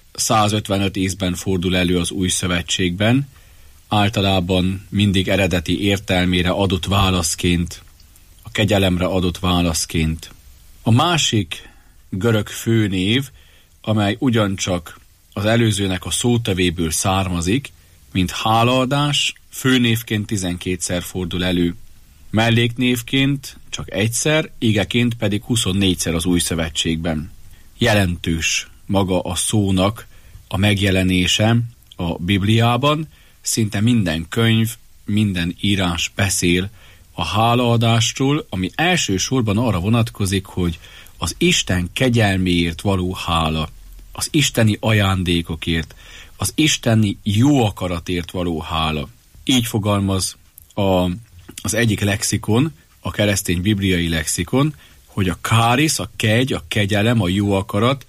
O: 155 ízben fordul elő az Új Szövetségben, általában mindig eredeti értelmére adott válaszként, a kegyelemre adott válaszként. A másik görög főnév, amely ugyancsak az előzőnek a szótevéből származik, mint hálaadás, főnévként 12-szer fordul elő. Melléknévként csak egyszer, igeként pedig 24-szer az Új Szövetségben. Jelentős maga a szónak a megjelenése a Bibliában, szinte minden könyv, minden írás beszél a hálaadásról, ami elsősorban arra vonatkozik, hogy az Isten kegyelméért való hála, az isteni ajándékokért, az isteni jó akaratért való hála. Így fogalmaz az egyik lexikon, a keresztény bibliai lexikon, hogy a káris, a kegy, a kegyelem, a jó akarat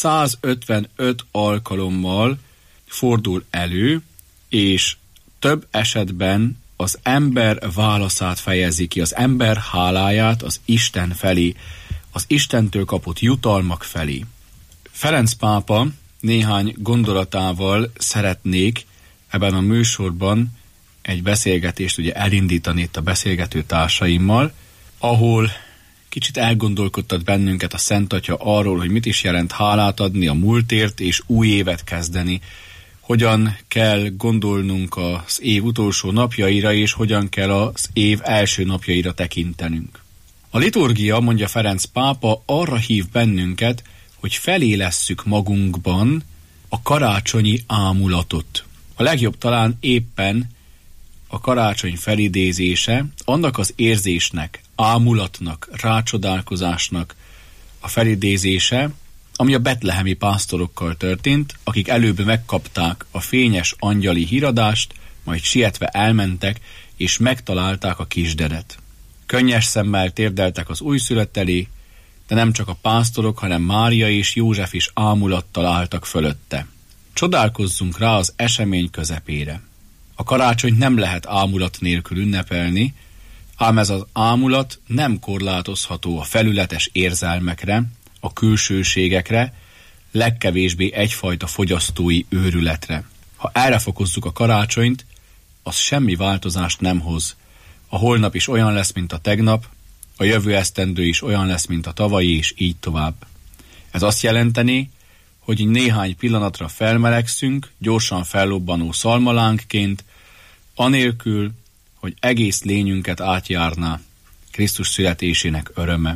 O: 155 alkalommal fordul elő, és több esetben az ember válaszát fejezi ki, az ember háláját az Isten felé, az Istentől kapott jutalmak felé. Ferenc pápa néhány gondolatával szeretnék ebben a műsorban egy beszélgetést ugye elindítani itt a beszélgető társaimmal, ahol kicsit elgondolkodtat bennünket a Szent Atya arról, hogy mit is jelent hálát adni a múltért és új évet kezdeni, hogyan kell gondolnunk az év utolsó napjaira, és hogyan kell az év első napjaira tekintenünk. A liturgia, mondja Ferenc pápa, arra hív bennünket, hogy felélesszük magunkban a karácsonyi ámulatot. A legjobb talán éppen a karácsony felidézése, annak az érzésnek, ámulatnak, rácsodálkozásnak a felidézése, ami a betlehemi pásztorokkal történt, akik előbb megkapták a fényes angyali híradást, majd sietve elmentek, és megtalálták a kisderet. Könnyes szemmel térdeltek az újszülött elé, de nem csak a pásztorok, hanem Mária és József is ámulattal álltak fölötte. Csodálkozzunk rá az esemény közepére. A karácsonyt nem lehet ámulat nélkül ünnepelni, ám ez az ámulat nem korlátozható a felületes érzelmekre, a külsőségekre, legkevésbé egyfajta fogyasztói őrületre. Ha erre fokozzuk a karácsonyt, az semmi változást nem hoz. A holnap is olyan lesz, mint a tegnap, a jövő esztendő is olyan lesz, mint a tavalyi, és így tovább. Ez azt jelenteni, hogy néhány pillanatra felmelegszünk, gyorsan fellobbanó szalmalánkként, anélkül, hogy egész lényünket átjárná Krisztus születésének öröme.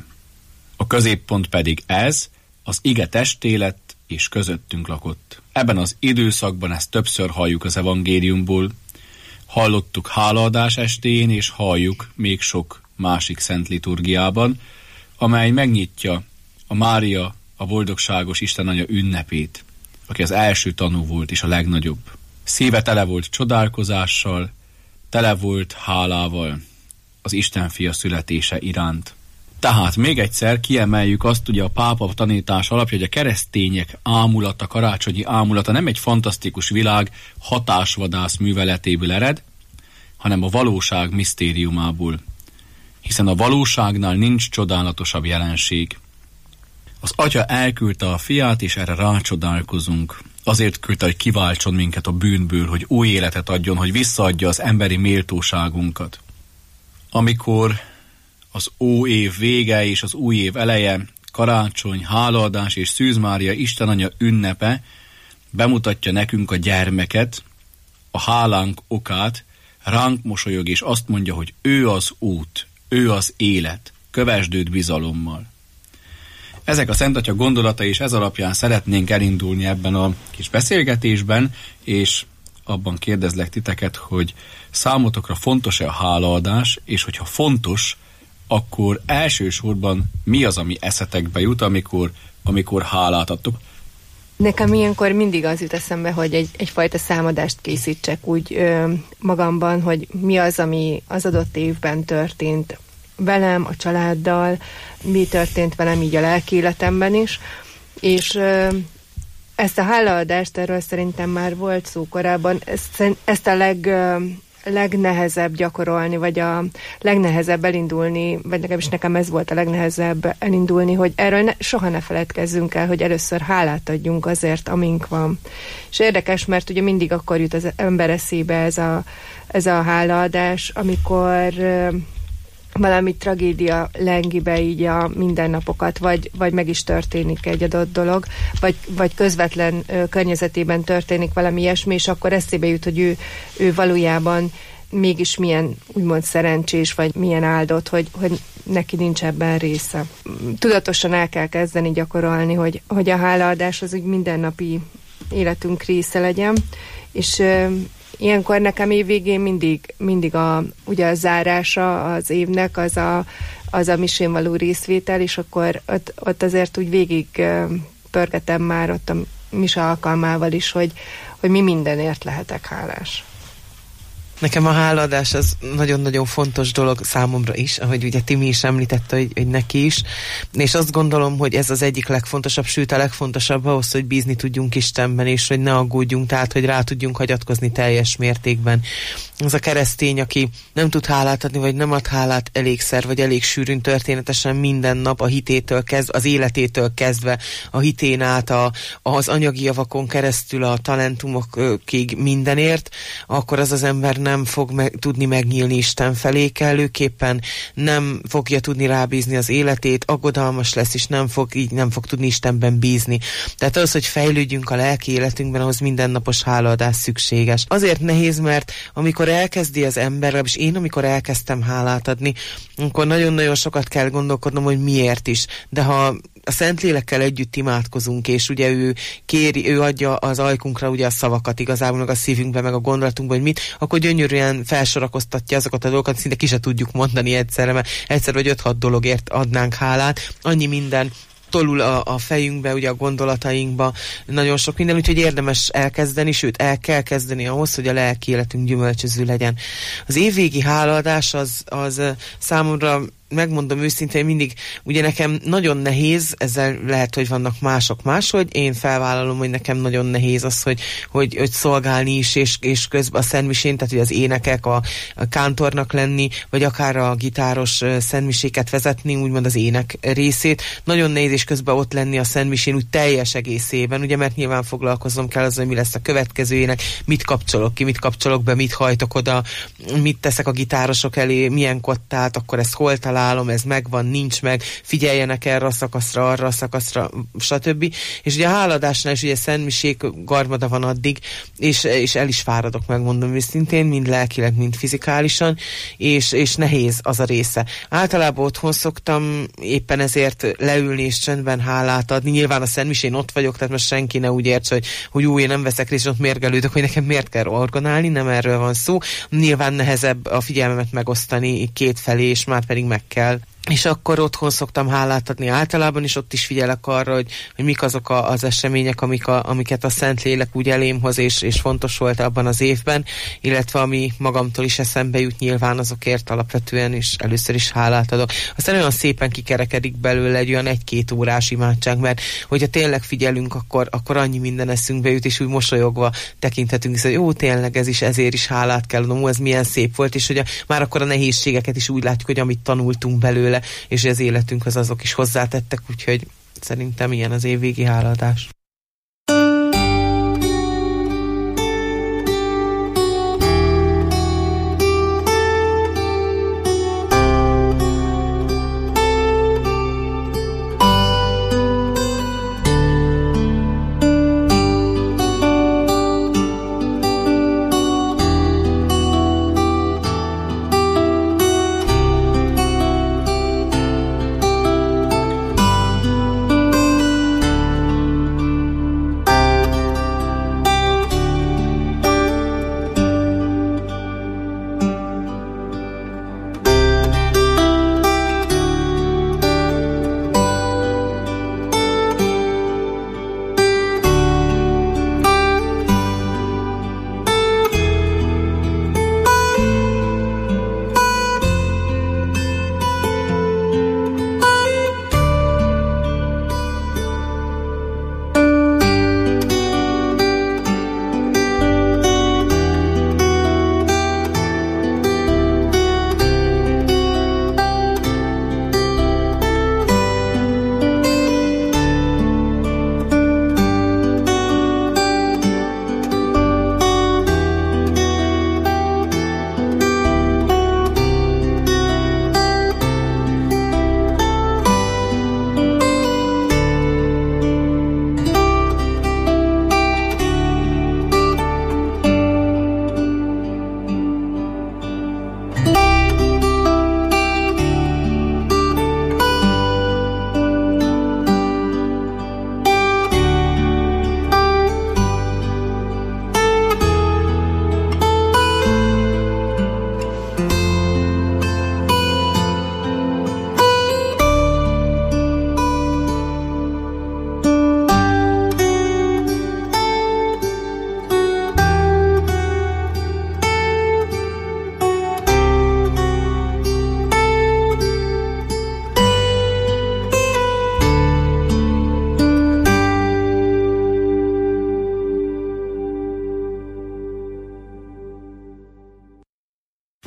O: A középpont pedig ez, az ige testé lett és közöttünk lakott. Ebben az időszakban ezt többször halljuk az evangéliumból, hallottuk hálaadás estéjén, és halljuk még sok másik szent liturgiában, amely megnyitja a Mária, a boldogságos Isten Anya ünnepét, aki az első tanú volt és a legnagyobb. Szíve tele volt csodálkozással, tele volt hálával az Isten fia születése iránt. Tehát még egyszer kiemeljük azt, ugye a pápa tanítás alapja, hogy a keresztények ámulata, karácsonyi ámulata nem egy fantasztikus világ hatásvadász műveletéből ered, hanem a valóság misztériumából. Hiszen a valóságnál nincs csodálatosabb jelenség. Az Atya elküldte a fiát, és erre rácsodálkozunk. Azért küldte, hogy kiváltson minket a bűnből, hogy új életet adjon, hogy visszaadja az emberi méltóságunkat. Amikor az óév vége és az új év eleje, karácsony, hálaadás és Szűz Mária Isten Anya ünnepe bemutatja nekünk a gyermeket, a hálánk okát, ránk mosolyog és azt mondja, hogy ő az út, ő az élet, kövesd őt bizalommal. Ezek a Szent Atya gondolatai, és ez alapján szeretnénk elindulni ebben a kis beszélgetésben, és abban kérdezlek titeket, hogy számotokra fontos-e a hálaadás, és hogyha fontos, akkor elsősorban mi az, ami eszetekbe jut, amikor hálát adtok?
P: Nekem ilyenkor mindig az jut eszembe, hogy egyfajta számadást készítsek úgy magamban, hogy mi az, ami az adott évben történt velem, a családdal, mi történt velem így a lelki életemben is, és ezt a hálaadást, erről szerintem már volt szó korábban, ezt a legnehezebb gyakorolni, vagy a legnehezebb elindulni, vagy legalábbis nekem ez volt a legnehezebb elindulni, hogy erről soha ne feledkezzünk el, hogy először hálát adjunk azért, amink van. És érdekes, mert ugye mindig akkor jut az ember eszébe ez a hálaadás, amikor valami tragédia lengi be így a mindennapokat, vagy meg is történik egy adott dolog, vagy közvetlen környezetében történik valami ilyesmi, és akkor eszébe jut, hogy ő valójában mégis milyen úgymond szerencsés, vagy milyen áldott, hogy neki nincs ebben része. Tudatosan el kell kezdeni gyakorolni, hogy a hálaadás az úgy mindennapi életünk része legyen, és ilyenkor nekem évvégén mindig ugye a zárása az évnek az a misén való részvétel, és akkor ott azért úgy végig pörgetem már ott a mise alkalmával is, hogy mi mindenért lehetek hálás.
Q: Nekem a hálaadás az nagyon-nagyon fontos dolog számomra is, ahogy ugye Timi is említette, hogy neki is, és azt gondolom, hogy ez az egyik legfontosabb, sőt a legfontosabb ahhoz, hogy bízni tudjunk Istenben, és hogy ne aggódjunk, tehát hogy rá tudjunk hagyatkozni teljes mértékben. Az a keresztény, aki nem tud hálát adni, vagy nem ad hálát elégszer, vagy elég sűrűn történetesen minden nap a hitétől kezdve, az életétől kezdve, a hitén át, az anyagi javakon keresztül, a talentumokig mindenért, akkor az ember nem fog tudni megnyílni Isten felé kellőképpen, nem fogja tudni rábízni az életét, aggodalmas lesz, és nem fog tudni Istenben bízni. Tehát az, hogy fejlődjünk a lelki életünkben, ahhoz mindennapos hálaadás szükséges. Azért nehéz, mert amikor elkezdi az ember, és én amikor elkezdtem hálát adni, akkor nagyon-nagyon sokat kell gondolkodnom, hogy miért is. De ha a Szentlélekkel együtt imádkozunk, és ugye ő adja az ajkunkra ugye a szavakat, igazából meg a szívünkbe, meg a gondolatunkba, hogy mit, akkor gyönyörűen felsorakoztatja azokat a dolgokat, szinte ki se tudjuk mondani egyszerre, mert egyszer vagy 5-6 dologért adnánk hálát, annyi minden tolul a fejünkbe, ugye a gondolatainkba, nagyon sok minden, úgyhogy érdemes elkezdeni, sőt el kell kezdeni ahhoz, hogy a lelki életünk gyümölcsöző legyen. Az évvégi hálaadás az számomra, megmondom őszintén, mindig, ugye nekem nagyon nehéz, ezzel lehet, hogy vannak mások máshogy, én felvállalom, hogy nekem nagyon nehéz az, hogy szolgálni is, és közben a szentmisén, tehát hogy az énekek, a kántornak lenni, vagy akár a gitáros szentmiséket vezetni, úgymond az ének részét. Nagyon nehéz, és közben ott lenni a szentmisén úgy teljes egészében, ugye, mert nyilván foglalkoznom kell azzal, hogy mi lesz a következő ének, mit kapcsolok ki, mit kapcsolok be, mit hajtok oda, mit teszek a gitárosok elé, milyen kottát, akkor ezt hol találom, ez megvan, nincs meg, figyeljenek erre a szakaszra, arra a szakaszra, stb. És ugye a háladásnál is ugye szentmisék garmada van addig, és el is fáradok, megmondom őszintén, mind lelkileg, mind fizikálisan, és nehéz az a része. Általában otthon szoktam éppen ezért leülni és csendben hálát adni. Nyilván a szentmisén ott vagyok, tehát most senki ne úgy értse, hogy én nem veszek részt, és ott mérgelődök, hogy nekem miért kell orgonálni, nem erről van szó. Nyilván nehezebb a figyelmemet megosztani kétfelé, és már pedig meg kell. És akkor otthon szoktam hálát adni általában, és ott is figyelek arra, hogy mik azok az események, amiket a Szentlélek úgy elém hoz, és fontos volt abban az évben, illetve ami magamtól is eszembe jut, nyilván azokért alapvetően, és először is hálát adok. Aztán olyan szépen kikerekedik belőle egy olyan 1-2 órás imádság, mert hogyha tényleg figyelünk, akkor annyi minden eszünkbe jut, és úgy mosolyogva tekinthetünk, hogy jó, tényleg ez is, ezért is hálát kell adnom, ez milyen szép volt, és hogy már akkor a nehézségeket is úgy látjuk, hogy amit tanultunk belőle, és az életünkhöz azok is hozzátettek, úgyhogy szerintem ilyen az évvégi hálaadás.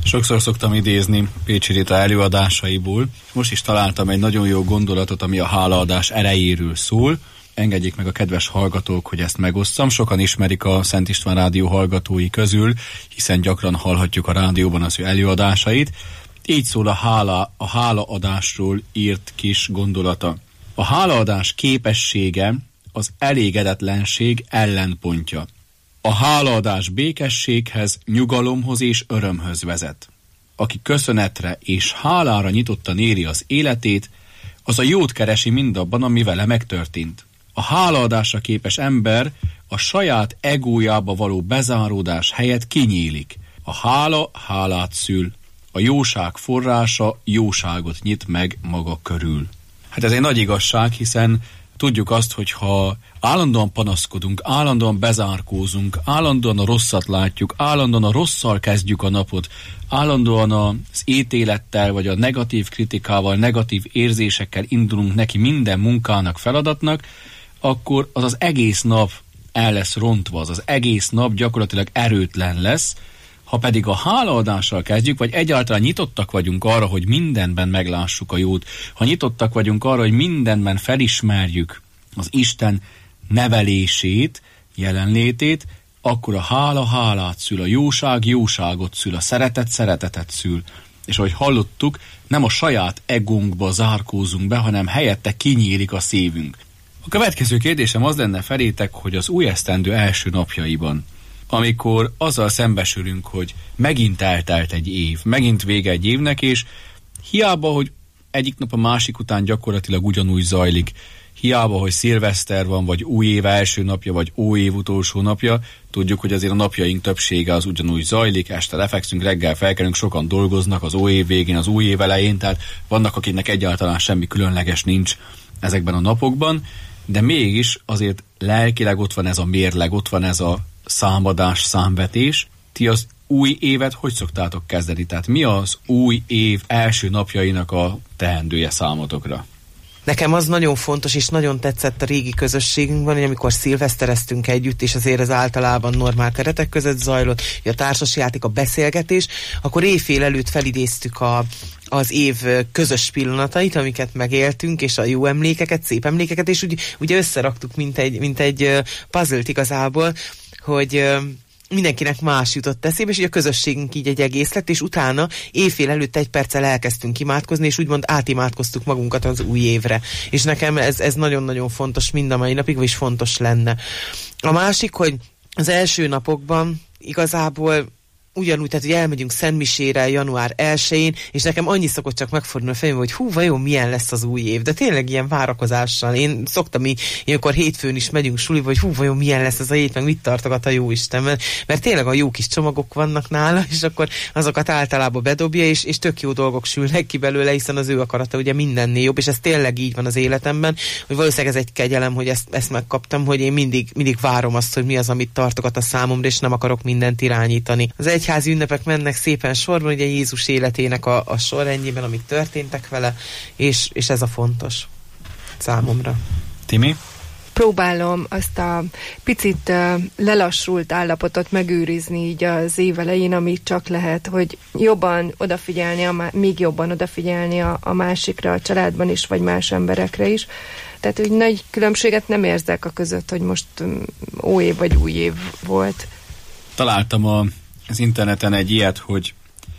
O: Sokszor szoktam idézni Pécsi Rita előadásaiból. Most is találtam egy nagyon jó gondolatot, ami a hálaadás erejéről szól. Engedjék meg a kedves hallgatók, hogy ezt megosszam. Sokan ismerik a Szent István Rádió hallgatói közül, hiszen gyakran hallhatjuk a rádióban az ő előadásait. Így szól a hálaadásról írt kis gondolata. A hálaadás képessége az elégedetlenség ellenpontja. A hálaadás békességhez, nyugalomhoz és örömhöz vezet. Aki köszönetre és hálára nyitottan éri az életét, az a jót keresi mindabban, ami vele megtörtént. A hálaadásra képes ember a saját egójába való bezáródás helyett kinyílik. A hála hálát szül, a jóság forrása jóságot nyit meg maga körül. Hát ez egy nagy igazság, hiszen tudjuk azt, hogy ha állandóan panaszkodunk, állandóan bezárkózunk, állandóan a rosszat látjuk, állandóan a rosszal kezdjük a napot, állandóan az ítélettel, vagy a negatív kritikával, negatív érzésekkel indulunk neki minden munkának, feladatnak, akkor az egész nap el lesz rontva, az egész nap gyakorlatilag erőtlen lesz. Ha pedig a hálaadással kezdjük, vagy egyáltalán nyitottak vagyunk arra, hogy mindenben meglássuk a jót, ha nyitottak vagyunk arra, hogy mindenben felismerjük az Isten nevelését, jelenlétét, akkor a hála hálát szül, a jóság jóságot szül, a szeretet szeretetet szül. És ahogy hallottuk, nem a saját egónkba zárkózunk be, hanem helyette kinyílik a szívünk. A következő kérdésem az lenne felétek, hogy az új esztendő első napjaiban, amikor azzal szembesülünk, hogy megint eltelt egy év, megint vége egy évnek, és hiába, hogy egyik nap a másik után gyakorlatilag ugyanúgy zajlik, hiába, hogy szilveszter van, vagy új év első napja, vagy új év utolsó napja, tudjuk, hogy azért a napjaink többsége az ugyanúgy zajlik, este lefekszünk, reggel felkelünk, sokan dolgoznak az új év végén, az új év elején, tehát vannak, akiknek egyáltalán semmi különleges nincs ezekben a napokban, de mégis azért lelkileg ott van ez a mérleg, ott van ez a számadás, számvetés. Ti az új évet hogy szoktátok kezdeni? Tehát mi az új év első napjainak a teendője számotokra?
Q: Nekem az nagyon fontos, és nagyon tetszett a régi közösségünkben, hogy amikor szilvesztereztünk együtt, és azért ez általában normál keretek között zajlott, a társasjáték, a beszélgetés, akkor éjfél előtt felidéztük az év közös pillanatait, amiket megéltünk, és a jó emlékeket, szép emlékeket, és ugye összeraktuk, mint egy puzzle-t igazából, hogy mindenkinek más jutott eszébe, és ugye a közösségünk így egy egész lett, és utána éjfél előtt egy perccel elkezdtünk imádkozni, és úgymond átimádkoztuk magunkat az új évre. És nekem ez nagyon-nagyon fontos mind a mai napig, vagyis fontos lenne. A másik, hogy az első napokban igazából ugyanúgy, tehát hogy elmegyünk Szentmisére január 1-én, és nekem annyi szokott csak megfordulni a fejembe, hogy vajon milyen lesz az új év, de tényleg ilyen várakozással. Én szoktam ilyenkor hétfőn is megyünk suliba, hogy vajon milyen lesz ez a hét, meg mit tartogat a Jóisten, mert tényleg a jó kis csomagok vannak nála, és akkor azokat általában bedobja, és tök jó dolgok sülnek ki belőle, hiszen az ő akarata ugye mindennél jobb, és ez tényleg így van az életemben, hogy valószínűleg ez egy kegyelem, hogy ezt megkaptam, hogy én mindig várom azt, hogy mi az, amit tartogat a számomra, és nem akarok mindent irányítani. Az egyházi ünnepek mennek szépen sorban, ugye Jézus életének a sorrendjében, amik történtek vele, és ez a fontos számomra.
O: Timi?
P: Próbálom azt a picit lelassult állapotot megőrizni így az év elején, amit csak lehet, hogy jobban odafigyelni, még jobban odafigyelni a másikra, a családban is, vagy más emberekre is. Tehát, hogy nagy különbséget nem érzek a között, hogy most óév vagy új év volt.
O: Találtam az interneten egy ilyet, hogy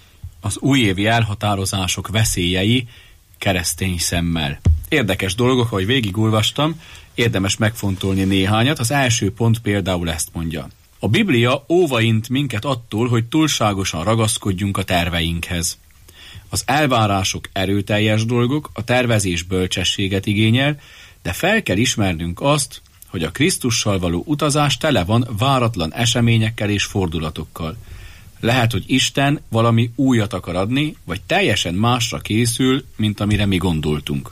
O: az újévi elhatározások veszélyei keresztény szemmel. Érdekes dolgok, ahogy végigolvastam, érdemes megfontolni néhányat. Az első pont például ezt mondja. A Biblia óvaint minket attól, hogy túlságosan ragaszkodjunk a terveinkhez. Az elvárások erőteljes dolgok, a tervezés bölcsességet igényel, de fel kell ismernünk azt, hogy a Krisztussal való utazás tele van váratlan eseményekkel és fordulatokkal. Lehet, hogy Isten valami újat akar adni, vagy teljesen másra készül, mint amire mi gondoltunk.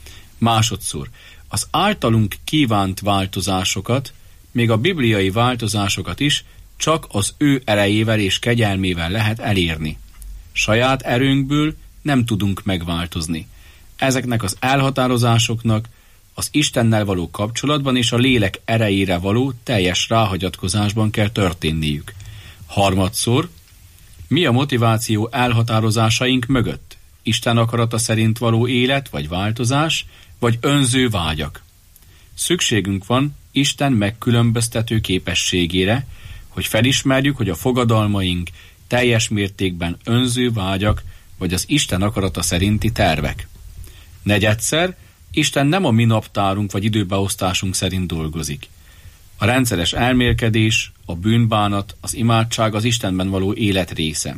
O: Másodszor, az általunk kívánt változásokat, még a bibliai változásokat is csak az ő erejével és kegyelmével lehet elérni. Saját erőnkből nem tudunk megváltozni. Ezeknek az elhatározásoknak az Istennel való kapcsolatban és a lélek erejére való teljes ráhagyatkozásban kell történniük. Harmadszor, Mi a motiváció elhatározásaink mögött? Isten akarata szerint való élet, vagy változás, vagy önző vágyak? Szükségünk van Isten megkülönböztető képességére, hogy felismerjük, hogy a fogadalmaink teljes mértékben önző vágyak, vagy az Isten akarata szerinti tervek. Negyedszer, Isten nem a mi naptárunk vagy időbeosztásunk szerint dolgozik. A rendszeres elmélkedés, a bűnbánat, az imádság az Istenben való élet része.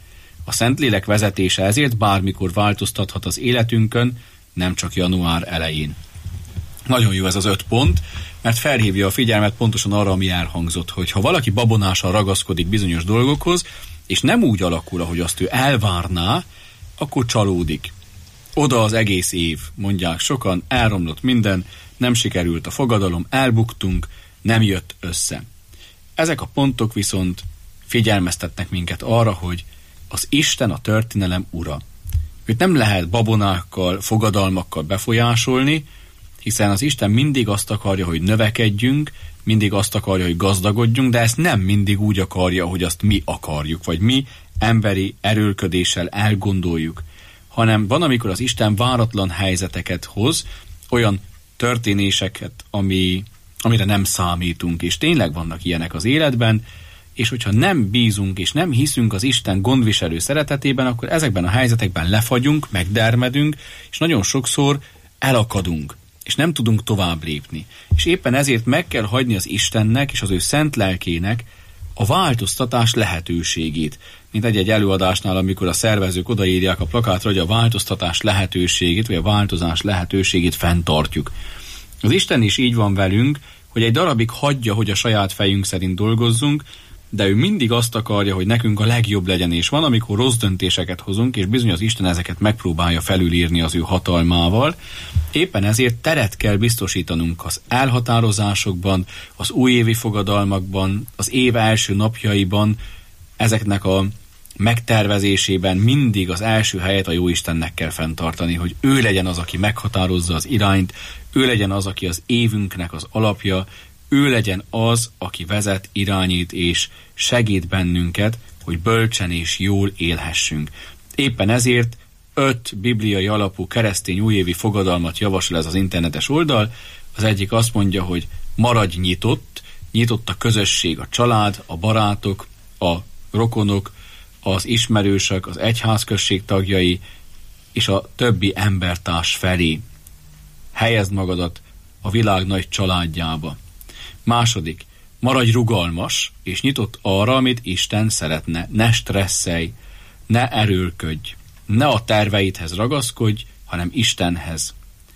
O: A Szentlélek vezetése ezért bármikor változtathat az életünkön, nem csak január elején. Nagyon jó ez az 5 pont, mert felhívja a figyelmet pontosan arra, ami elhangzott, hogy ha valaki babonással ragaszkodik bizonyos dolgokhoz, és nem úgy alakul, ahogy azt ő elvárná, akkor csalódik. Oda az egész év, mondják sokan, elromlott minden, nem sikerült a fogadalom, elbuktunk, nem jött össze. Ezek a pontok viszont figyelmeztetnek minket arra, hogy az Isten a történelem ura. Őt nem lehet babonákkal, fogadalmakkal befolyásolni, hiszen az Isten mindig azt akarja, hogy növekedjünk, mindig azt akarja, hogy gazdagodjunk, de ezt nem mindig úgy akarja, hogy azt mi akarjuk, vagy mi emberi erőlködéssel elgondoljuk, hanem van, amikor az Isten váratlan helyzeteket hoz, olyan történéseket, amire nem számítunk, és tényleg vannak ilyenek az életben, és hogyha nem bízunk és nem hiszünk az Isten gondviselő szeretetében, akkor ezekben a helyzetekben lefagyunk, megdermedünk, és nagyon sokszor elakadunk, és nem tudunk tovább lépni. És éppen ezért meg kell hagyni az Istennek és az ő szent lelkének a változtatás lehetőségét. Mint egy előadásnál, amikor a szervezők odaírják a plakátra, hogy a változtatás lehetőségét, vagy a változás lehetőségét fenntartjuk. Az Isten is így van velünk, hogy egy darabig hagyja, hogy a saját fejünk szerint dolgozzunk, de ő mindig azt akarja, hogy nekünk a legjobb legyen, és van, amikor rossz döntéseket hozunk, és bizony az Isten ezeket megpróbálja felülírni az ő hatalmával. Éppen ezért teret kell biztosítanunk az elhatározásokban, az újévi fogadalmakban, az év első napjaiban, ezeknek a megtervezésében mindig az első helyet a Jóistennek kell fenntartani, hogy ő legyen az, aki meghatározza az irányt, ő legyen az, aki az évünknek az alapja, ő legyen az, aki vezet, irányít és segít bennünket, hogy bölcsen és jól élhessünk. Éppen ezért 5 bibliai alapú keresztény újévi fogadalmat javasol ez az internetes oldal. Az egyik azt mondja, hogy maradj nyitott, nyitott a közösség, a család, a barátok, a rokonok, az ismerősök, az egyházközség tagjai és a többi embertárs felé. Helyezd magadat a világ nagy családjába. Második, maradj rugalmas, és nyitott arra, amit Isten szeretne. Ne stresszelj, ne erőlködj, ne a terveidhez ragaszkodj, hanem Istenhez.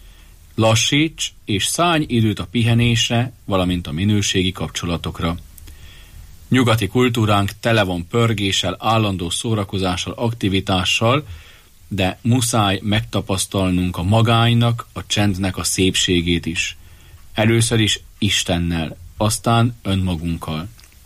O: Lassíts, és szállj időt a pihenésre, valamint a minőségi kapcsolatokra. Nyugati kultúránk tele van pörgéssel, állandó szórakozással, aktivitással, de muszáj megtapasztalnunk a magánynak, a csendnek a szépségét is. Először is Istennel, aztán önmagunkkal.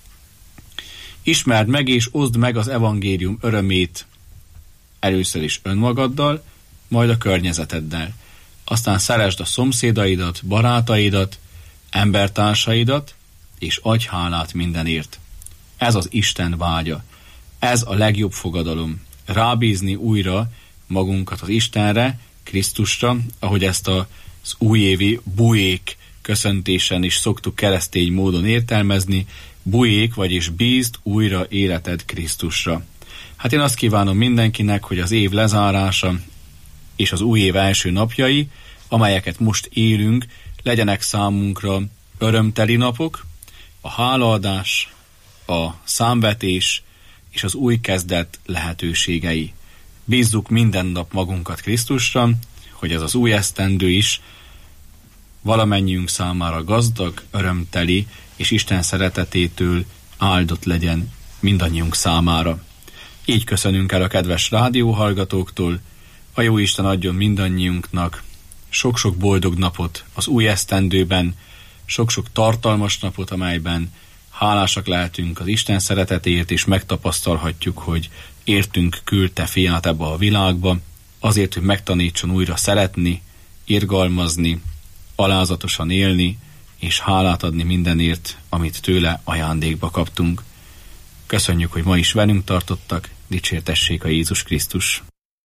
O: Ismerd meg és oszd meg az evangélium örömét először is önmagaddal, majd a környezeteddel. Aztán szeresd a szomszédaidat, barátaidat, embertársaidat, és adj hálát mindenért. Ez az Isten vágya. Ez a legjobb fogadalom. Rábízni újra magunkat az Istenre, Krisztusra, ahogy ezt az újévi bujék köszöntésen is szoktuk keresztény módon értelmezni, bujék, vagyis bízd újra életed Krisztusra. Hát én azt kívánom mindenkinek, hogy az év lezárása és az új év első napjai, amelyeket most élünk, legyenek számunkra örömteli napok, a hálaadás, a számvetés és az új kezdet lehetőségei. Bízzuk minden nap magunkat Krisztusra, hogy ez az új esztendő is valamennyiünk számára gazdag, örömteli és Isten szeretetétől áldott legyen mindannyiunk számára. Így köszönünk el a kedves rádióhallgatóktól, a Jóisten adjon mindannyiunknak sok-sok boldog napot az új esztendőben, sok-sok tartalmas napot, amelyben hálásak lehetünk az Isten szeretetéért, és megtapasztalhatjuk, hogy értünk küldte fiát ebbe a világba, azért, hogy megtanítson újra szeretni, irgalmazni, alázatosan élni, és hálát adni mindenért, amit tőle ajándékba kaptunk. Köszönjük, hogy ma is velünk tartottak, dicsértessék a Jézus Krisztus!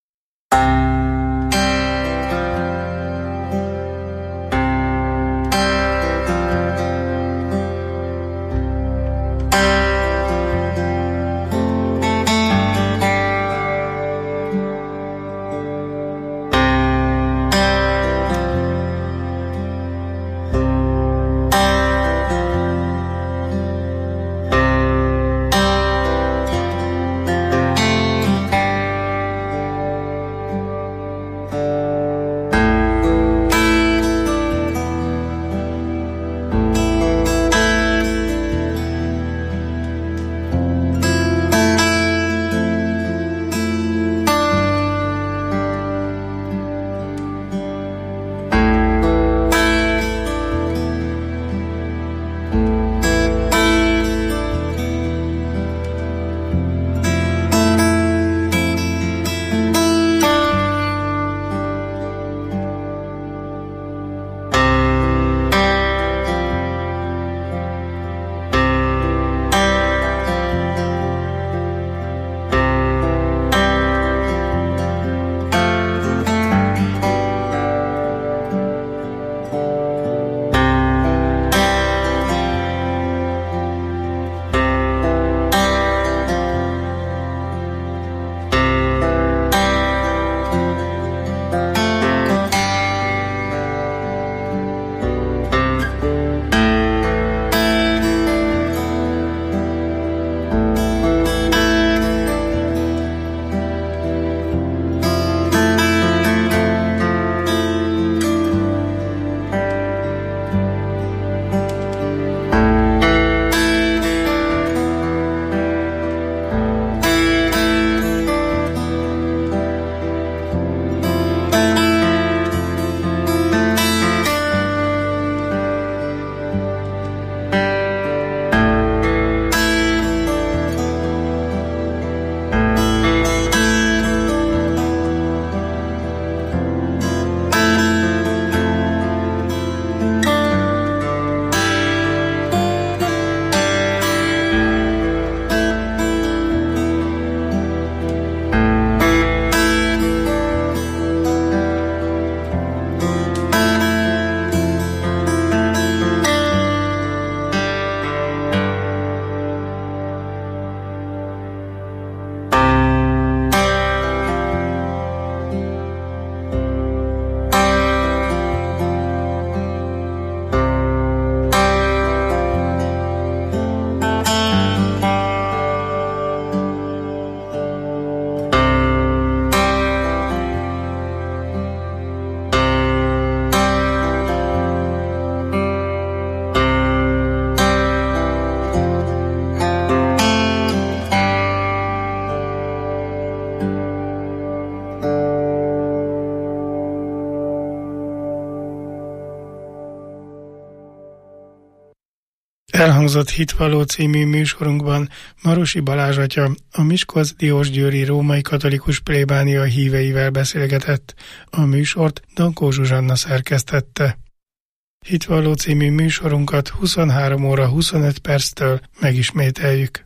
N: Elhangzott Hitvalló című műsorunkban Marosi Balázs atya a Miskolc-Diósgyőri római katolikus plébánia híveivel beszélgetett. A műsort Dankó Zsuzsanna szerkesztette. Hitvalló című műsorunkat 23 óra 25 perctől megismételjük.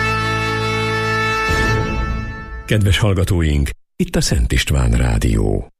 B: Kedves hallgatóink, itt a Szent István Rádió.